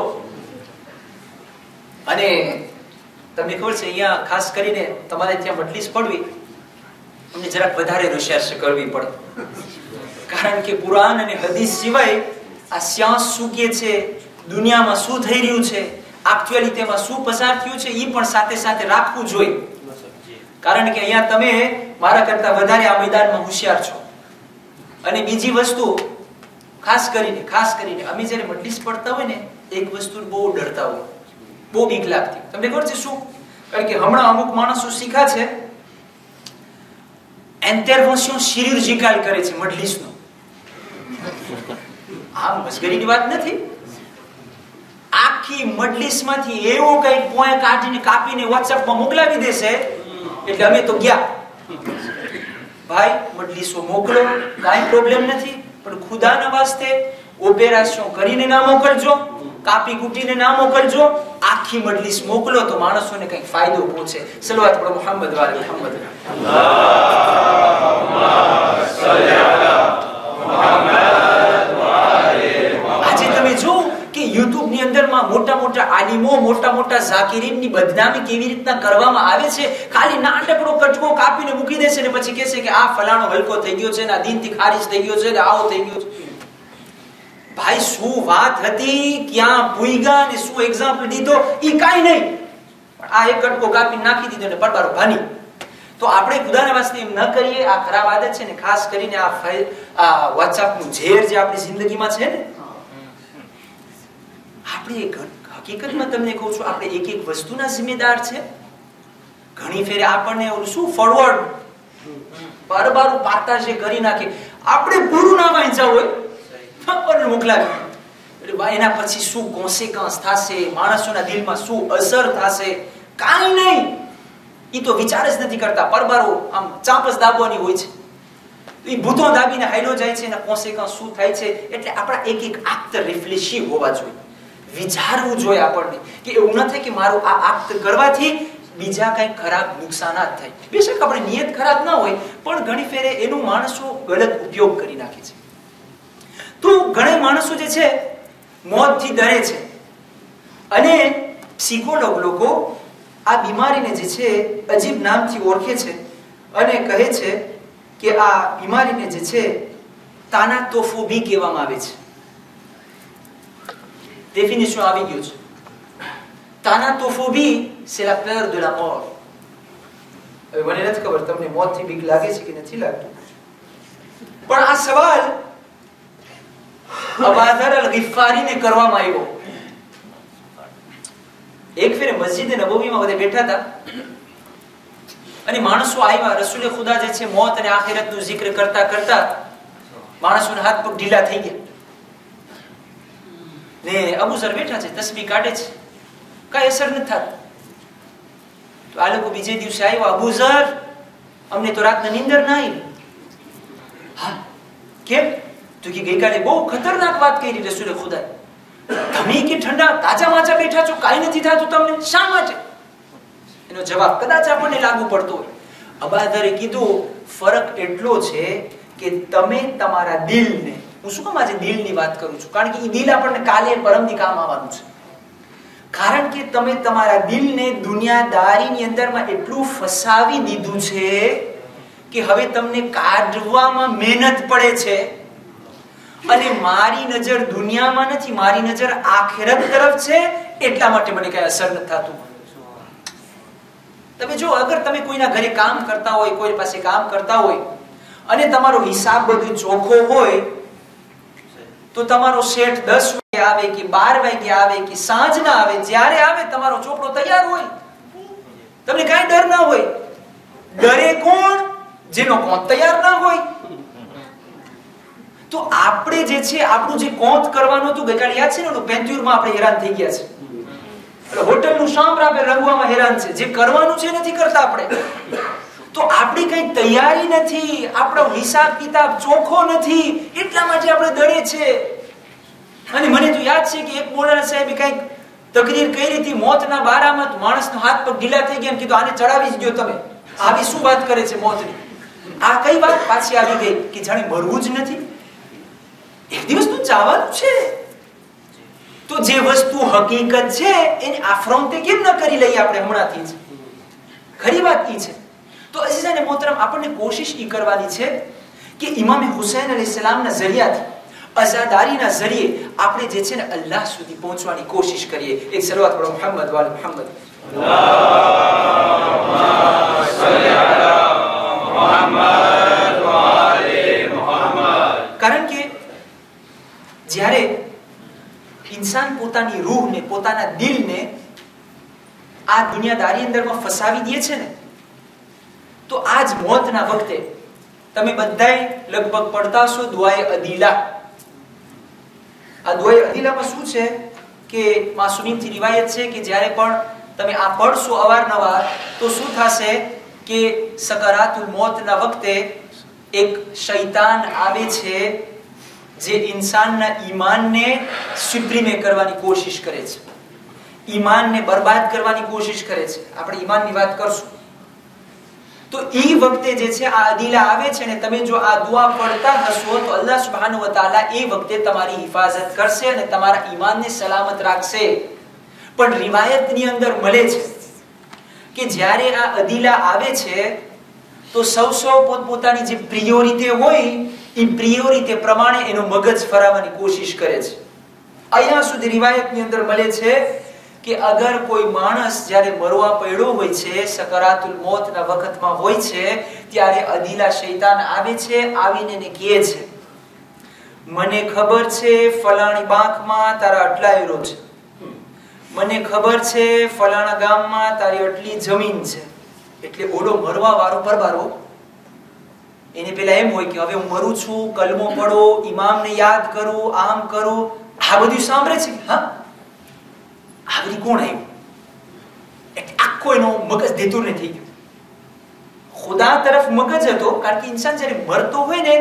અને તમને ખબર છે અહીંયા ખાસ કરીને તમારે ત્યાં મજલિસ પડવી અમને જરાક વધારે રિસર્ચ કરવી પડે. કારણ કે કુરાન અને હદીસ સિવાય આ સાયન્સ શું કહે છે, દુનિયામાં શું થઈ રહ્યું છે, એક્ચ્યુઅલિટીમાં શું પસાર થયું છે, એ પણ સાથે સાથે રાખવું જોઈએ. કારણ કે અહીંયા તમે મારા કરતા વધારે આ મેદાનમાં હોશિયાર છો. અને બીજી વસ્તુ ખાસ કરીને ખાસ કરીને અમે જ્યારે મજલિસ પડતા હોય ને એક વસ્તુ બહુ ડરતા હોય, બહુ બીક લાગતી. તમને ખબર છે શું? કારણ કે હમણાં અમુક માણસો શીખા છે ઇન્ટરવેન્શન ચિર્યુર્જિકલ કરે છે મજલિસનો. આ મસ્કરીની વાત નથી. આખી મજલિસમાંથી એવો કઈ પોઈન્ટ કાઢીને કાપીને વોટ્સએપમાં મોકલાવી દેશે એટલે અમે તો ગયા. ભાઈ મજલિસો મોકલો, કાંઈ પ્રોબ્લેમ નથી, પણ ખુદાના વાસ્તે ઓપરેશન કરીને ના મોકલજો, કાપી કૂટીને ના મોકલજો. આખી મજલિસ મોકલો તો માણસોને કંઈક ફાયદો પહોંચે. સલવાત પડો મુહમ્મદ વાલે મુહમ્મદ. અલ્લાહુમ્મા સલ્લી અલા મુહમ્મદ વાલે મુહમ્મદ. આજે તમે જો કે યુટ્યુબ ની અંદરમાં મોટા મોટા આલિમો, મોટા મોટા ઝાકિરીનની બદનામી કેવી રીતના કરવામાં આવે છે. ખાલી નાનકડો કટકો કાપીને મૂકી દેશે ને પછી કહેશે કે આ ફલાણો હલકો થઈ ગયો છે ને આ દીનથી ખારીજ થઈ ગયો છે ને આવો થઈ ગયો છે. ભાઈ શું વાત હતી, ક્યાં ભૂઈગા ને શું એક્ઝામ્પલ દીધો ઈ કાઈ નહીં, પણ આ એક કટકો કાપી નાખી દીધો ને પરબારો ભાની. તો આપણે ખુદાના વાસ્તે એમ ન કરીએ. આ ખરાબ આદત છે ને ખાસ કરીને આ આ WhatsApp નું ઝેર જે આપણી જિંદગીમાં છે ને, આપણે હકીકતમાં તમને કહું છું આપણે એક એક વસ્તુના જિમ્મેદાર છે. ઘણી ફેરે આપણને ઓલું શું ફોરવર્ડ પરબારો પાતા જે કરી નાખે, આપણે પૂરું ના વાંચ્યા હોય પણ મોકલાવી એટલે ભાઈ એના પછી શું કોન્સિક્વન્સ થશે, માણસોના દિલમાં શું અસર થશે, કાંઈ નહીં. એ તો વિચાર જ નથી કરતા. પરબારો આમ ચાંપસ દાબવાની હોય છે, એ ભૂતો દાબીને હાઈલો જાય છે, એના કોન્સિક્વન્સ શું થાય છે. એટલે આપણા એક એક આક્ત રિફ્લેક્ટિવ હોવા જોઈએ, વિચારવું જોઈએ આપણને કે એવું ન થાય કે મારું આ આક્ત કરવાથી બીજા કઈ ખરાબ નુકસાનાત થાય. બેશક આપણે નિયત ખરાબ ના હોય પણ ઘણી ફેરે એનું માણસો ગલત ઉપયોગ કરી નાખે છે. તો ઘણા માણસો જે છે મોતથી ડરે છે. અને સાયકોલોગ લોકો આ બીમારીને જે છે અજીબ નામથી ઓળખે છે અને કહે છે કે આ બીમારીને જે છે તાનાતોફોબી કહેવામાં આવે છે. ડેફિનેશન આવી ગયું છે. તાનાતોફોબી c'est la peur de la mort. હવે મને નથી ખબર તમને મોતથી બીક લાગે છે કે નથી લાગતું, પણ આ સવાલ અબાધર અલ-ગિફારીને કરવામાં આવ્યો. એક ફેરે મસ્જિદે નબવીમાં બધે બેઠા હતા અને માણસો આવ્યા. રસૂલે ખુદા જે છે મોત અને આખિરતનું zikr કરતા કરતા માણસોના હાથ પગ ઢીલા થઈ ગયા ને અબુ ઝર બેઠા છે, તસ્બીહ કાઢે છે, કઈ અસર નથી થતી. તો આ લોકો બીજે દિવસે આવ્યા, અબુ ઝર અમને તો રાતના નીંદર ના આવી. હા કેમ? તો કે ગઈકાલે બહુ ખતરનાક વાત કરી રસૂલે ખુદા. તમે કે ઠંડા તાજા માચા બેઠા છો, કાઈ નથી થતું તમને, શા માટે? એનો જવાબ કદાચ આપણને લાગુ પડતો હોય. અબાધરે કીધું ફરક એટલો છે કે તમે તમારા દિલને, હું શું કામ આજે દિલની વાત કરું છું, કારણ કે એ દિલ આપણને કાલે પરમથી કામ આવવાનું છે. કારણ કે તમે તમારા દિલને દુનિયાદારીની અંદરમાં એટલું ફસાવી દીધું છે કે હવે તમને કાઢવામાં મહેનત પડે છે. અને મારી નજર દુનિયામાં નથી, મારી નજર આખિરત તરફ છે, એટલા માટે મને કઈ અસર નથી થતું. તમે જો અગર તમે કોઈના ઘરે કામ કરતા હોય, કોઈ પાસે કામ કરતા હોય અને તમારો હિસાબ બધું ચોખ્ખો હોય તો તમારો શેઠ દસ વાગે આવે કે બાર વાગે આવે કે સાંજના આવે, જ્યારે આવે તમારો ચોપડો તૈયાર હોય, તમને કાંઈ ડર ના હોય. ડરે કોણ? જેનો કોંત તૈયાર ના હોય. તો આપણે જે છે આપણું જે કોંત કરવાનું હતું ગઈકાલે યાદ છે ને, પેન્ટ્યુરમાં આપણે હેરાન થઈ ગયા છે. એટલે હોટલનું શામ આપણે રંગવામાં હેરાન છે. જે કરવાનું છે નથી કરતા આપણે. તો આપણી કઈ તૈયારી નથી, આપણો હિસાબ કિતાબ ચોખ્ખો નથી, એટલા માટે આપણે ડરે છે. અને મને તો યાદ છે કે એક મોલાના સાહેબે કઈક તકરીર કરી હતી મોતના બારામાં, માણસનો હાથ પગ ઢીલા થઈ ગયા, કીધું આને ચડાવી જ દો તમે. આવી શું વાત કરે છે મોતની? આ કઈ વાત પાછી આવી ગઈ કે જાણે મરવું જ નથી. એક દિવસ તો જવાનું છે. તો જે વસ્તુ હકીકત છે એની આફ્રોન્તે કેમ ન કરી લઈએ આપણે હમણાંથી જ? ખરી વાત ઈ છે. તો અઝીઝ અને મોહતરમ, આપણને કોશિશ ઈ કરવાની છે કે ઇમામ હુસૈન અલૈહિસ્સલામના ઝરિયાથી, અઝાદારીના ઝરિયે આપણે જે છે ને અલ્લાહ સુધી પહોંચવાની કોશિશ કરીએ. એક શરૂઆત કરો મુહમ્મદ વાલ મુહમ્મદ. અલ્લાહુમ્મા સલ્લી અલા મુહમ્મદ વાલે મુહમ્મદ. કારણ કે જ્યારે ઇન્સાન પોતાની રૂહને, પોતાના દિલને આ દુનિયાદારી અંદરમાં ફસાવી દે છે ને, તો આજ મોતના વખતે તમે બધાય લગભગ પડતા છો દુઆએ અદીલા. આ દુઆએ અદીલામાં શું છે કે માસૂમીનથી રિવાયત છે કે જ્યારે પણ તમે આ પડશો અવારનવાર તો શું થશે કે સકરાતુલ મોતના વખતે એક શૈતાન આવે છે જે ઇન્સાનના ઈમાનને સુપ્રીમે કરવાની કોશિશ કરે છે, ઈમાનને બરબાદ કરવાની કોશિશ કરે છે. આપણે ઈમાનની વાત કરશું તો ઈ વખતે જે છે આ અદીલા આવે છે ને, તમે જો આ દુઆ પડતા હશો તો અલ્લાહ સુબ્હાનહુ વ તઆલા એ વખતે તમારી હિફાજત કરશે અને તમારા ઈમાનને સલામત રાખશે. પણ રિવાયતની અંદર મળે છે કે જ્યારે આ અદીલા આવે છે તો સૌ સૌ પોતપોતાની જે પ્રિયોરિટી હોય એ પ્રિયોરિટી પ્રમાણે એનો મગજ ફરાવવાની કોશિશ કરે છે. અહીંયા સુધી રિવાયતની અંદર મળે છે કે અગર કોઈ માણસ જ્યારે મરવા પડ્યો હોય છે, સકરાતુલ મોતના વખતમાં હોય છે, ત્યારે અદીલા શૈતાન આવે છે, આવીને એને કહે છે, મને ખબર છે ફલાણી બાંકમાં તારા આટલા યુરો છે, મને ખબર છે ફલાણા ગામમાં તારી આટલી જમીન છે. એટલે ઓલો મરવા વાળો પરબારો એને પેલા એમ હોય કે હવે હું મરું છું, કલમો પડો, ઇમામને યાદ કરું, આમ કરું. આ બધું સાંભળે છે. હા, આવી કોણ આવ્યું? એટલે આખો એનો મગજ દેતુર ને થઈ ગયો. ખુદા તરફ મગજ હતો, કારણ કે ઇન્સાન જ્યારે મરતો હોય ને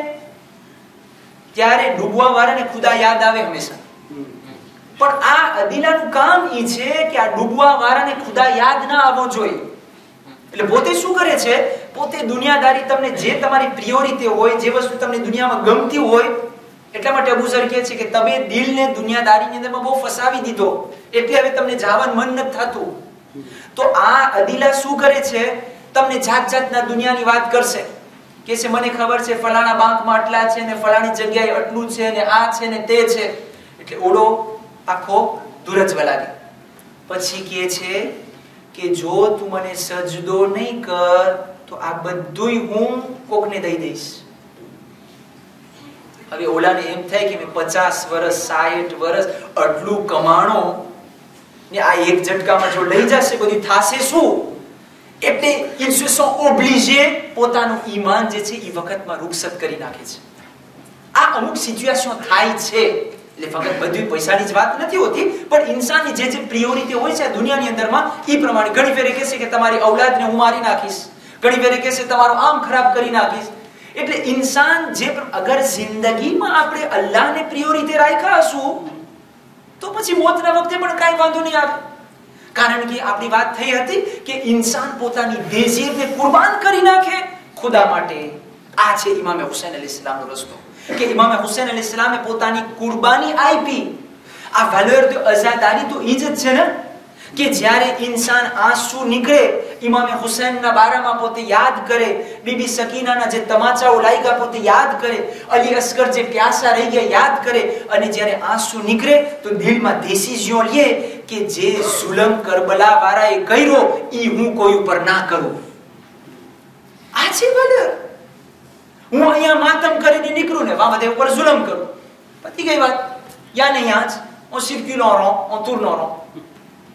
ત્યારે ડૂબવા વાળાને ખુદા યાદ આવે હંમેશા. પણ આ અદીલાનું કામ ઈ છે કે આ ડૂબવા વાળાને ખુદા યાદ ના આવવો જોઈએ. એટલે પોતે શું કરે છે? પોતે દુનિયાદારી, તમને જે તમારી પ્રિયોરિટી હોય, જે વસ્તુ તમને દુનિયામાં ગમતી હોય, એટલા માટે અબુ ઝર કહે છે કે તમે દિલને દુનિયાદારીની અંદરમાં બહુ ફસાવી દીધો, એટલે હવે તમને જવાનું મન નથી થતું. તો આ અદીલા શું કરે છે? તમને જાત જાતના દુનિયાની વાત કરશે. કે છે મને ખબર છે ફલાણા બાંકમાં આટલા છે ને ફલાણી જગ્યાએ આટલું છે ને આ છે ને તે છે. એટલે ઓળો આખો ધુરજવા લાગે. પછી કહે છે કે જો તું મને સજદો નહીં કર તો આ બધુંય હું કોકને દઈ દઈશ. હવે ઓલાને એમ થાય કે મેં પચાસ વર્ષ, સાઠ વર્ષ આટલું કમાણો ને આ એક ઝટકામાં જો લઈ જશે બધું થાશે શું? એટલે ils se sont obligés પોતાનું ઈમાન જે છે એ વખતમાં રૂખસત કરી નાખે છે. આ અમુક સિચ્યુએશન થાય છે. એટલે ફક્ત બધી પૈસાની જ વાત નથી હોતી, પણ ઇન્સાનની જે જે પ્રિયોરિટી હોય છે દુનિયાની અંદરમાં એ પ્રમાણે ઘણી ફેરે કહેશે કે તમારી ઔલાદને હું મારી નાખીશ, ઘણી ફેરે કહેશે તમારું આમ ખરાબ કરી નાખીશ. એટલે ઇન્સાન જે અગર જિંદગીમાં આપણે અલ્લાહને પ્રિયોરિટી રાખ્યા હશું તો પછી મોતના વખતે પણ કાંઈ વાંધો નહીં આવે. કારણ કે આપણી વાત થઈ હતી કે ઇન્સાન પોતાની દેજીયતને કુરબાન કરી નાખે ખુદા માટે. આ છે ઇમામ હુસૈન અલૈહિસ્સલામનો રસ્તો કે ઇમામ હુસૈન અલૈહિસ્સલામે પોતાની કુરબાની આપી. આ વેલ્યુર તો આઝાદારી તો ઈ જ છે ને કે જ્યારે ઇન્સાન આંસુ નીકળે, ઇમામ હુસૈનના બારામાં પોતે યાદ કરે, બીબી સકીનાના જે તમાચાઓ લાગ્યા પોતે યાદ કરે, અલી અસ્કર જે પ્યાસા રહી ગયા યાદ કરે, અને જ્યારે આંસુ નીકળે તો દિલમાં ડિસિઝન લે કે જે જુલમ કરબલા વાળાએ કર્યો ઈ હું કોઈ ઉપર ના કરું. આ છે વેલ્યુર. હું અહીંયા માતમ કરીને નીકળું ને વામદે ઉપર જુલમ કરું, પતી ગઈ વાત. યા નહીં આજ on circule en rond, on tourne en rond.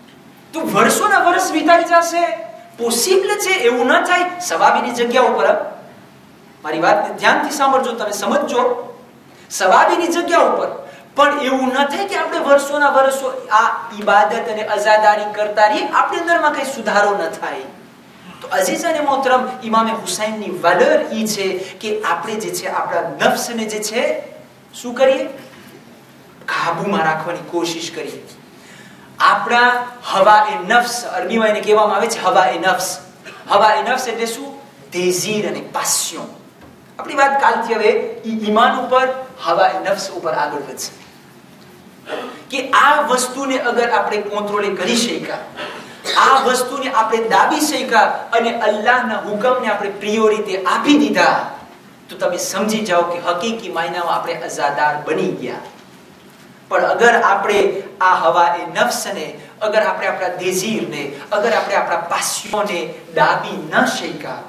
તો વર્ષોના વર્ષ વીતાઈ જશે, પોસિબલ છે, એવું ન થાય. સવાબીની જગ્યા ઉપર, મારી વાત ધ્યાનથી સાંભળજો, તમે સમજજો, સવાબીની જગ્યા ઉપર પણ એવું ન થાય કે આપણે વર્ષોના વર્ષો આ ઈબાદત અને અઝાદારી કરતા રહીએ, આપણી અંદરમાં કઈ સુધારો ન થાય. તો અઝીઝ અને મોહતરમ, ઇમામે હુસૈનની વલર ઈ છે કે આપણે જે છે આપણા નફ્સને જે છે શું કરીએ, કાબુમાં રાખવાની કોશિશ કરીએ. આપણા હવા એ નફ્સ, અરબીમાં એને કહેવામાં આવે છે હવા એ નફ્સ. હવા એ નફ્સ એટલે શું? દેઝીર અને પાસ્યો. આપણી વાત કાલથી હવે ઈમાન ઉપર, હવા એ નફ્સ ઉપર આગળ વધશે કે આ વસ્તુને અગર આપણે કંટ્રોલ કરી શક્યા, આ વસ્તુને આપણે દાબી શક્યા અને અલ્લાહના હુકમને આપણે પ્રિયોરિટી આપી દીધા, તો તમે સમજી જાઓ કે હકીકી માયનામાં આપણે અઝાદાર બની ગયા. પણ અગર આપણે આ હવા એ નફ્સને, અગર આપણે આપણા દેઝીરને, અગર આપણે આપણા પાસ્યોને દાબી ન શક્યા,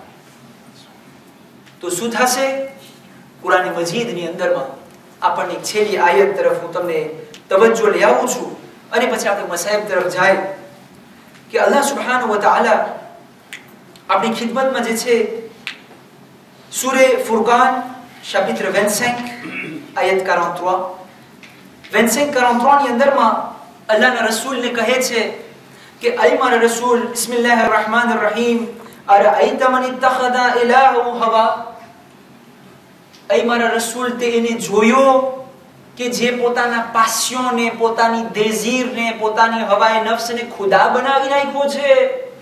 તો શું થશે? કુરાન મજીદની અંદરમાં આપણને છેલ્લી આયત તરફ હું તમને તવજ્જો લઈ આવું છું અને પછી આપણે મસાઈબ તરફ જાય કે અલ્લાહ સુબ્હાનહુ વ તઆલા આપણી ખિદમતમાં જે છે સૂરે ફુરકાન chapitre vingt-cinq ayat quarante-trois vingt-cinq quarante-trois ની અંદરમાં અલ્લાહના રસૂલને કહે છે કે અય મારા રસૂલ, બિસ્મિલ્લાહિર રહમાનિર રહીમ, અરઅયતા મન ઇત્તખذ ઇલાહુ હવા, અય મારા રસૂલ, તે એને જોયો કે જે પોતાના પાસ્યોને, પોતાની દેઝીરને, પોતાની હવાએ નફ્સને ખુદા બનાવી નાખ્યો છે.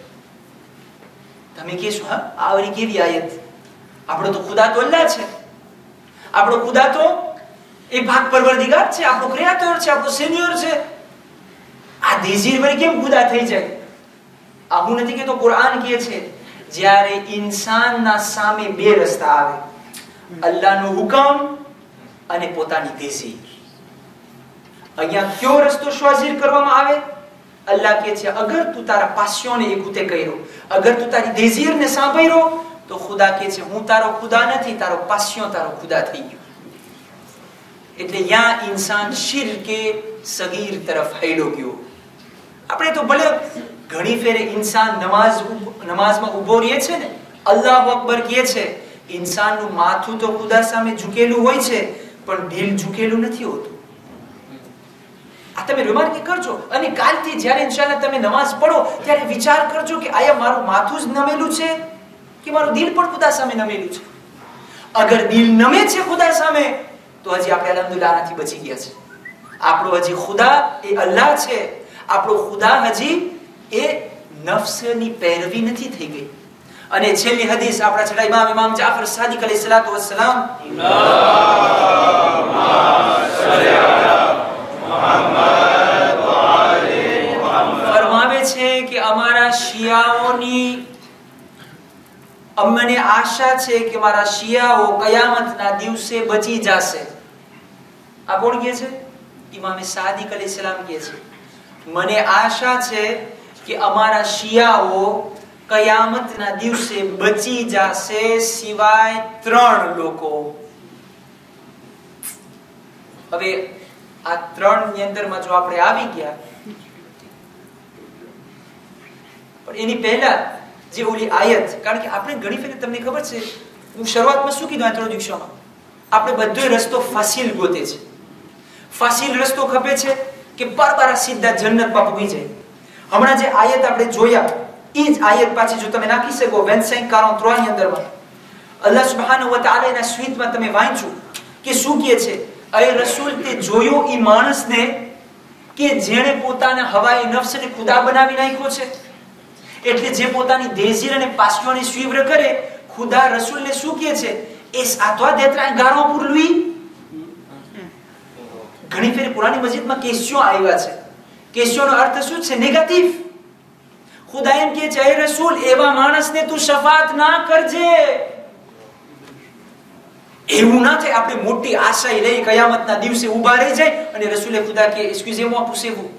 તમે કહેશો, હા આવરી કેવી આયત? આપણો તો ખુદા તો અલ્લાહ છે, આપણો ખુદા તો એ ભાગ પરવરદિગાર છે, આપણો ક્રિએટર છે, આપણો સિનિયર છે. આ દેઝીર વળી કેમ ખુદા થઈ જાય? આ હું નથી કહેતો, કુરાન કહે છે જ્યારે ઇન્સાનના સામે બે રસ્તા આવે, અલ્લાહનો હુકમ અને પોતાની દેઝીર. અહીંયા કયો રસ્તો શ્વાઝીર કરવામાં આવે? અલ્લાહ કહે છે અગર તું તારા પાસ્યોને એકુતે કર્યો, અગર તું તારી દેઝીરને સાંભળ્યો, તો ખુદા કહે છે હું તારો ખુદા નથી, તારો પાસ્યો તારો ખુદા થઈ ગયો. એટલે યા ઇન્સાન શિર્કે સગીર તરફ હેડો ગયો. આપણે તો ભલે ઘણી ફેરે ઇન્સાન નમાઝ નમાઝમાં ઊભો રહે છે ને, અલ્લાહુ અકબર કહે છે, ઇન્સાનનું માથું તો ખુદા સામે ઝૂકેલું હોય છે પણ દિલ ઝૂકેલું નથી હોતું. આ તમે રિમાર્ક કરજો અને કાલથી જ્યારે ઇન્શાઅલ્લાહ તમે નમાઝ પઢો ત્યારે વિચાર કરજો કે આયા મારું માથું જ નમેલું છે કે મારું દિલ પણ ખુદા સામે નમેલું છે. અગર દિલ નમે છે ખુદા સામે તો હજી આપણે અલ્હમ્દુલિલ્લાહ આનાથી બચી ગયા છે. આપણો હજી ખુદા એ અલ્લાહ છે, આપણો ખુદા હજી એ નફ્સની પેરવી નથી થઈ ગઈ. અને છેલ્લી હદીસ આપણા છેલ્લા ઇમામ ઇમામ જાફર સાદિક અલૈહિ સલાતુ વસ્સલામ ફરમાવે છે કે અમારા શિયાઓની અમને આશા છે કે મારા શિયાઓ કયામતના દિવસે બચી જશે. આ કોણ કહે છે? ઇમામ સાદિક અલૈહિ સલામ કહે છે મને આશા છે કે અમારા શિયાઓ કયામતના દિવસે બચી જશે સિવાય ત્રણ લોકો. હવે આ ત્રણ ની અંદરમાં જો આપણે આવી ગયા, પણ એની પહેલા જે ઓલી આયત, કારણ કે આપણે ઘણી ફેર તમને ખબર છે, હું શરૂઆતમાં શું કીધું ઇન્ટ્રોડક્શનમાં, આપણે બધો રસ્તો ફાસિલ ગોતે છે. ફાસિલ રસ્તો ખપે છે કે બરબારા સીધા જન્નતમાં પહોંચી જાય. હમણાં જે આયત આપણે જોયા એ જ આયત પાછી જો તમે નાખી શકો vingt-cinq quarante-trois ની અંદરમાં અલ્લાહ સુબ્હાનહુ વ તઆલા ના સ્વીટમાં તમે વાંચો કે શું કહે છે, અય રસૂલ, તે જોયો ઈ માણસને કે જેણે પોતાના હવાએ નફ્સને ખુદા બનાવી નાખ્યો છે. એટલે જે પોતાની દેઝીર અને પાસ્યોને સ્વીવ્ર કરે, ખુદા રસૂલને શું કહે છે? એસ આતવા દેત્રા ગારો પુર lui. ઘણી ફેર કુરાની મસ્જિદમાં કેસ્યો આવ્યા છે. કેસ્યોનો અર્થ શું છે? નેગેટિવ. ખુદા એમ કહે છે, એ રસૂલ, એવા માણસને તું શફાત ના કરજે. એવું ના થાય આપણે મોટી આશા લઈ કયામતના દિવસે ઊભા રહી જાય અને રસૂલે ખુદા કે એક્સક્યુઝેમો પૂછેવું.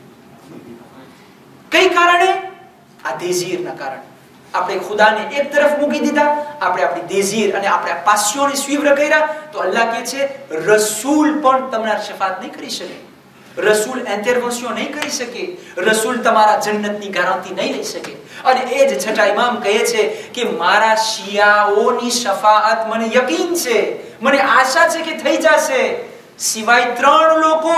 કઈ કારણે? આ દેઝીરના કારણે. આપણે ખુદાને એક તરફ મૂકી દીધા, આપણે આપણી દેઝીર અને આપણે પાસ્યોને સ્વીવ્ર કર્યા, તો અલ્લાહ કહે છે રસૂલ પણ તમને શફાત નહીં કરી શકે. રસૂલ ઇન્ટરવેન્શન નહીં કરી શકે, રસૂલ તમારા જન્નતની ગેરંટી નહીં લઈ શકે. અને એ જ છઠ્ઠા ઇમામ કહે છે કે મારા શિયાઓની શફાઅત મને યકીન છે, મને આશા છે કે થઈ જશે, સિવાય ત્રણ લોકો.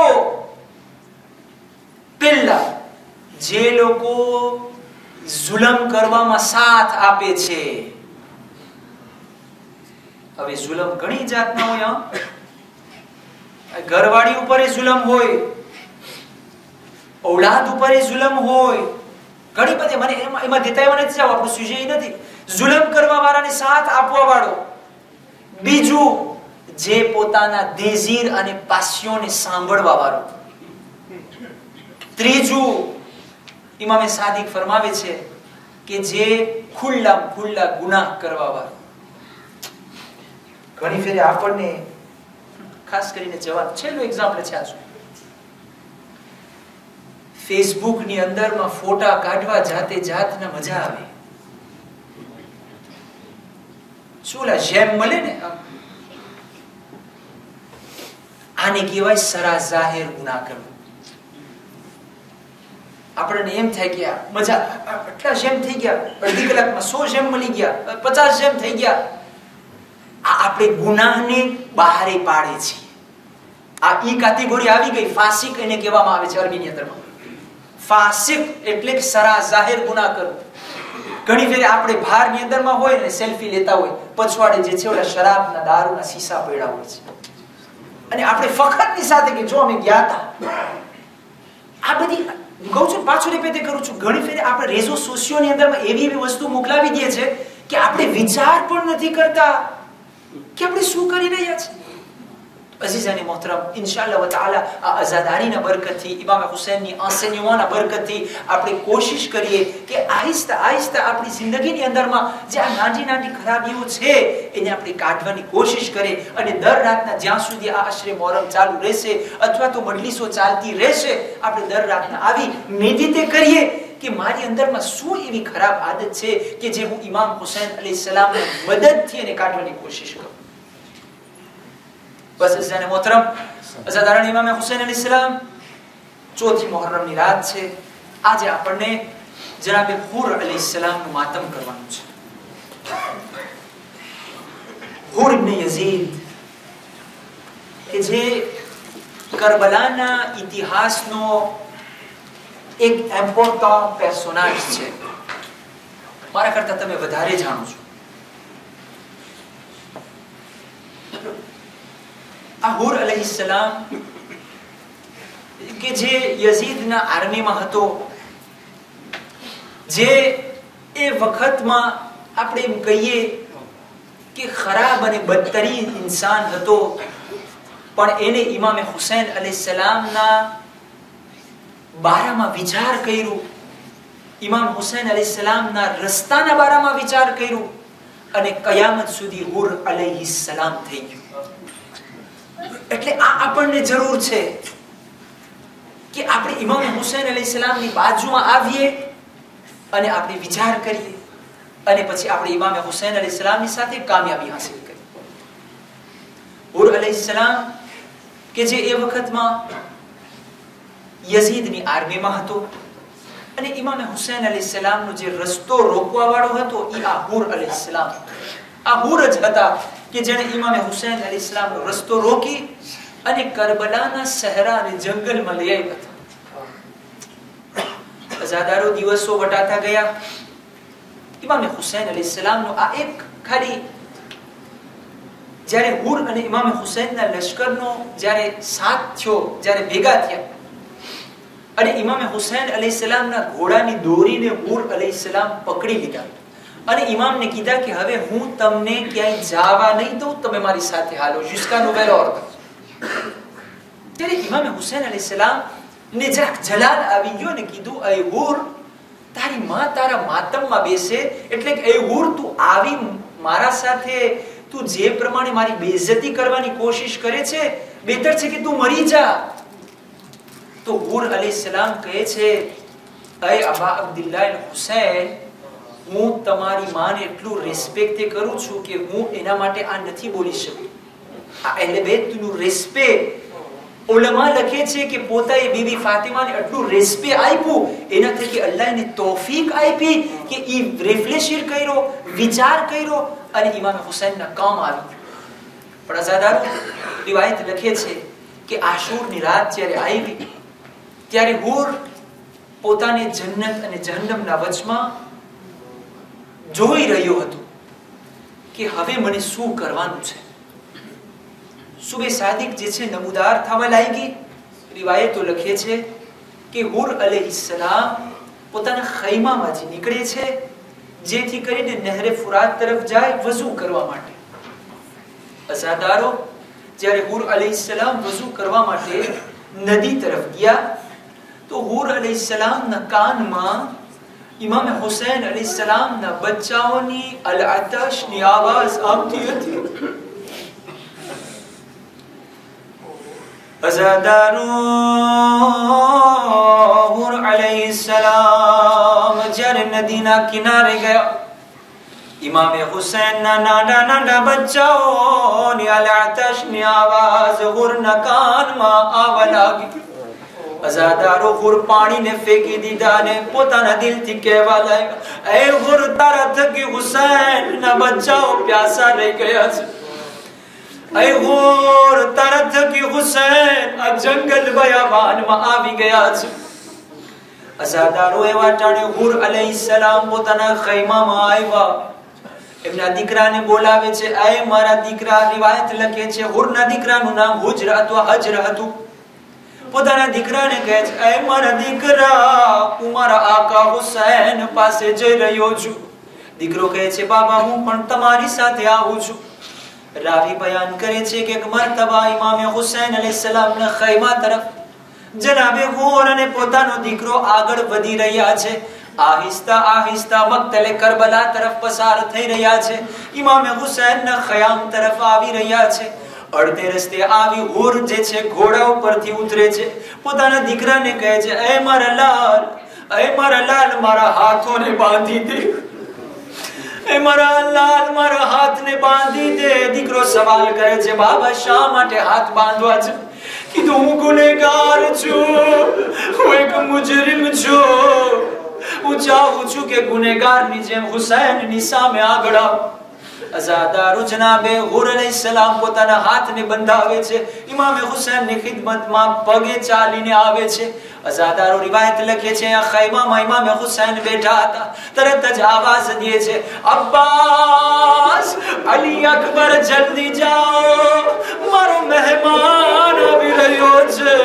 પહેલા, જે લોકો જુલમ કરવામાં સાથ આપે છે. હવે જુલમ ઘણી જાતના હોય. ઘરવાળી ઉપર જુલમ હોય, ઔલાદ ઉપર જુલમ હોય, ઘણી બધી. મને એમાં દેતા એવા નથી, આપણું સુજે નથી. જુલમ કરવા વાળાને સાથ આપવા વાળો. બીજું, જે પોતાના દેઝીર અને પાસ્યોને સાંભળવા વાળો. ત્રીજું, ઇમામે સાદિક ફરમાવે છે કે જે ખુલ્લા ખુલ્લા ગુનાહ કરવા વાળો. ઘણી ફેરે આપણને ખાસ કરીને જવાબ છેલ્લું એક્ઝામ્પલ છે આ. ફેસબુક ની અંદરમાં ફોટા કાઢવા જાતે જાતના મજા આવે. શું લા જેમ મળે ને, આને કહેવાય સરા જાહેર ગુનાહ કરવો. આપણને એમ થાય કે મજા, એટલા જેમ થઈ ગયા, અડધી કલાકમાં સો જેમ મળી ગયા, પચાસ જેમ થઈ ગયા. આ આપણે ગુનાહને બહારે પાડે છે. આ ઈ કેટેગરી આવી ગઈ. ફાસિક એને કહેવામાં આવે છે અરબી અંદરમાં. ફાસિક એટલે કે સરા જાહેર ગુનાહ કરવો. ઘણી ફેરે આપણે બહારની અંદરમાં હોય ને સેલ્ફી લેતા હોય, પછવાડે જે છે ઓલા શરાબના દારૂના શીશા પડ્યા હોય છે, અને આપણે ફખરની સાથે કે જો અમે ગયા હતા. આ બધી કહું છું, પાછું રિપીટ કરું છું, ઘણી ફેરે આપણે રેઝો સોશિયોની અંદરમાં એવી એવી વસ્તુ મોકલાવી દે છે કે આપણે વિચાર પણ નથી કરતા કે આપણે શું કરી રહ્યા છીએ. અઝીઝાની મોહતરમ, ઇન્શાઅલ્લાહ વ તઆલા આ આઝાદારીના બરકતથી, ઇમામ હુસૈનની આંસેન્યોના બરકતથી આપણે કોશિશ કરીએ કે આહિસ્તા આહિસ્તા આપણી જિંદગીની અંદરમાં જે આ નાની નાની ખરાબીઓ છે એને આપણે કાઢવાની કોશિશ કરીએ. અને દર રાતના જ્યાં સુધી આ અશરે મોહરમ ચાલુ રહેશે અથવા તો મજલિસો ચાલતી રહેશે, આપણે દર રાતના આવી મેડિટેટ કરીએ કે મારી અંદરમાં શું એવી ખરાબ આદત છે કે જે હું ઇમામ હુસૈન અલૈહિસ્સલામની મદદથી એને કાઢવાની કોશિશ કરું. બસ અઝીઝાને મોહતરમ, અઝાદારાના ઇમામ હુસૈન અલૈહિસ્સલામ ચોથી મુહર્રમની રાત છે. આજે આપણને જનાબે હુર અલૈહિસ્સલામનું માતમ કરવાનું છે. હુર ઇબ્ન યઝીદ કે જે કરબલાના ઇતિહાસનો એક ઇમ્પોર્ટન્ટ પર્સોનાજ છે. મારા કરતા તમે વધારે જાણો છો. આ હુર અલૈહિસ્સલામ કે જે યઝીદના આર્મીમાં હતો, જે એ વખતમાં આપણે એમ કહીએ કે ખરાબ અને બદતરીન ઇન્સાન હતો, પણ એને ઇમામે હુસૈન અલૈહિસ્સલામના બારામાં વિચાર કર્યું, ઇમામ હુસૈન અલૈહિસ્સલામના રસ્તાના બારામાં વિચાર કર્યું, અને કયામત સુધી હુર અલૈહિસ્સલામ થઈ ગયું. એટલે આ આપણને જરૂર છે કે આપણે ઇમામ હુસૈન અલૈહિસ્સલામની બાજુમાં આવીએ અને આપણે વિચાર કરીએ, અને પછી આપણે ઇમામ હુસૈન અલૈહિસ્સલામની સાથે કામયાબી હાંસલ કરીએ. હુર અલૈહિસ્સલામ કે જે એ વખતમાં યઝીદની આર્મીમાં હતો, અને ઇમામ હુસૈન અલૈહિસ્સલામનો જે રસ્તો રોકવા વાળો હતો એ આ હુર અલૈહિસ્સલામ. આ હુર જ હતા કે જેણે ઇમામ હુસૈન અલૈહિસ્સલામનો રસ્તો રોકી અને કરબલાના સહરા અને જંગલમાં લઈ આવ્યા હતા. હજારો દિવસો વટાતા ગયા. ઇમામ હુસૈન અલૈહિસ્સલામનો આ એક ખાલી જ્યારે હુર અને ઇમામ હુસૈનના લશ્કરનો જ્યારે સાથ થયો, જ્યારે ભેગા થયા, અને ઇમામ હુસૈન અલૈહિસ્સલામના ઘોડાની દોરીને હુર અલૈહિસ્સલામ પકડી લીધા અને ઇમામને કીધા કે હવે હું તમને ક્યાંય જવા નહીં દઉં, તમે મારી સાથે હાલો. જિસકા નોવેલો અર્થ. ત્યારે ઇમામ હુસૈન અલૈહિસ્સલામ ને જરાક જલાલ આવી ગયો ને કીધું, એ હુર, તારી માં તારા માતમમાં બેસે, એટલે કે એ હુર, તું આવી મારા સાથે તું જે પ્રમાણે મારી બેઇજ્જતી કરવાની કોશિશ કરે છે, બેહતર છે કે તું મરી જા. તો હુર અલૈહિસ્સલામ કહે છે, એ અબા અબ્દુલ્લાહ હુસૈન, હું તમારી માને એટલું રિસ્પેક્ટ કરું છું કે હું એના માટે આ નથી બોલી શકું. આ અહેલે બેતનું રિસ્પેક્ટ ઉલમા લખે છે કે પોતાએ બીબી ફાતિમાને આટલું રેસ્પેક્ટ આપ્યું એના થકી અલ્લાહને તૌફીક આપી કે ઈ રિફ્લેક્શન કર્યો, વિચાર કર્યો અને ઇમામ હુસૈનના કામ આવી. પણ અઝાદારો રિવાયત લખે છે કે આશુરની રાત જ્યારે આવી ત્યારે હુર પોતાને જન્નત અને જહન્નમના વચમાં જોઈ રહ્યો હતો કે હવે મને શું કરવાનું છે. સુબે સાદિક જે છે નમૂદાર થવા લાગી. રિવાયતો લખે છે કે હુર અલૈહિસ્સલામ પોતાના ખૈમામાંથી નીકળે છે જેથી કરીને નહેરે ફુરાત તરફ જાય વઝુ કરવા માટે. અઝાદારો જ્યારે હુર અલૈહિસ્સલામ વઝુ કરવા માટે નદી તરફ ગયા તો હુર અલૈહિસ્સલામના કાનમાં ઇમામ હુસૈન અલૈહિસ્સલામના બચ્ચાઓની અલ-અતશની આવાજ આવતી હતી. અઝાદારો હુર અલૈહિસ્સલામ જ્યારે નદીના કિનારે ગયા ઇમામ હુસૈનના નાના નાના બચ્ચાઓની અલ-અતશની આવાજ હુરના કાનમાં આવવા લાગી. અઝાદારો હુર પાણીને ફેંકી દીધા અને પોતાના દિલથી કહેવા લાગ્યા, એ હુર તારા થકી હુસૈનના બચ્ચાઓ પ્યાસા રહી ગયા છે. એ હુર તારા થકી હુસૈન આ જંગલ બયાબાનમાં આવી ગયા છે. અઝાદારો એવા ટાણે હુર અલૈહિસ્સલામ પોતાના ખૈમામાં આવ્યા. એમના દીકરાને બોલાવે છે, એ મારા દીકરા. રિવાયત લખે છે હુરના દીકરાનું નામ હુજર અથવા હજર હતું. પોતાના દીકરાને કહે છે, એ મારા દીકરા હું મારા આકા હુસૈન પાસે જઈ રહ્યો છું. દીકરો કહે છે, બાબા હું પણ તમારી સાથે આવું છું. રાવી બયાન કરે છે કે એક મર્તબા ઇમામ હુસૈન અલૈહિસ્સલામના ખૈમા તરફ જનાબે હુર અને પોતાનો દીકરો આગળ વધી રહ્યા છે. આહિસ્તા આહિસ્તા મક્તલે કરબલા તરફ પસાર થઈ રહ્યા છે. ઇમામ હુસૈનના ખયામ તરફ આવી રહ્યા છે. અડધે રસ્તે આવી હુર જે છે ઘોડા ઉપરથી ઉતરે છે. પોતાના દીકરાને કહે છે, એ મારા લાલ, એ મારા લાલ મારા હાથોને બાંધી દે. એ મારા લાલ મારા હાથને બાંધી દે. દીકરો સવાલ કરે છે, બાબા શા માટે હાથ બાંધવા છે? કીધું હું ગુનેગાર છું, હું એક મુજરિમ છું. હું ચાહું છું કે ગુનેગારની જેમ હુસૈનની સામે આગળ આવ. અઝાદારો જનાબે હુર અલૈહિસ્સલામ પોતાના હાથને બંધાવે છે. ઇમામ હુસૈનની ખિદમતમાં પગે ચાલીને આવે છે. અઝાદારો રિવાયત લખે છે આ ખૈમામાં ઇમામ હુસૈન બેઠા હતા. તરત જ આવાજ દે છે, અબ્બાસ, અલી અકબર જલ્દી જાઓ, મારો મહેમાન આવી રહ્યો છે.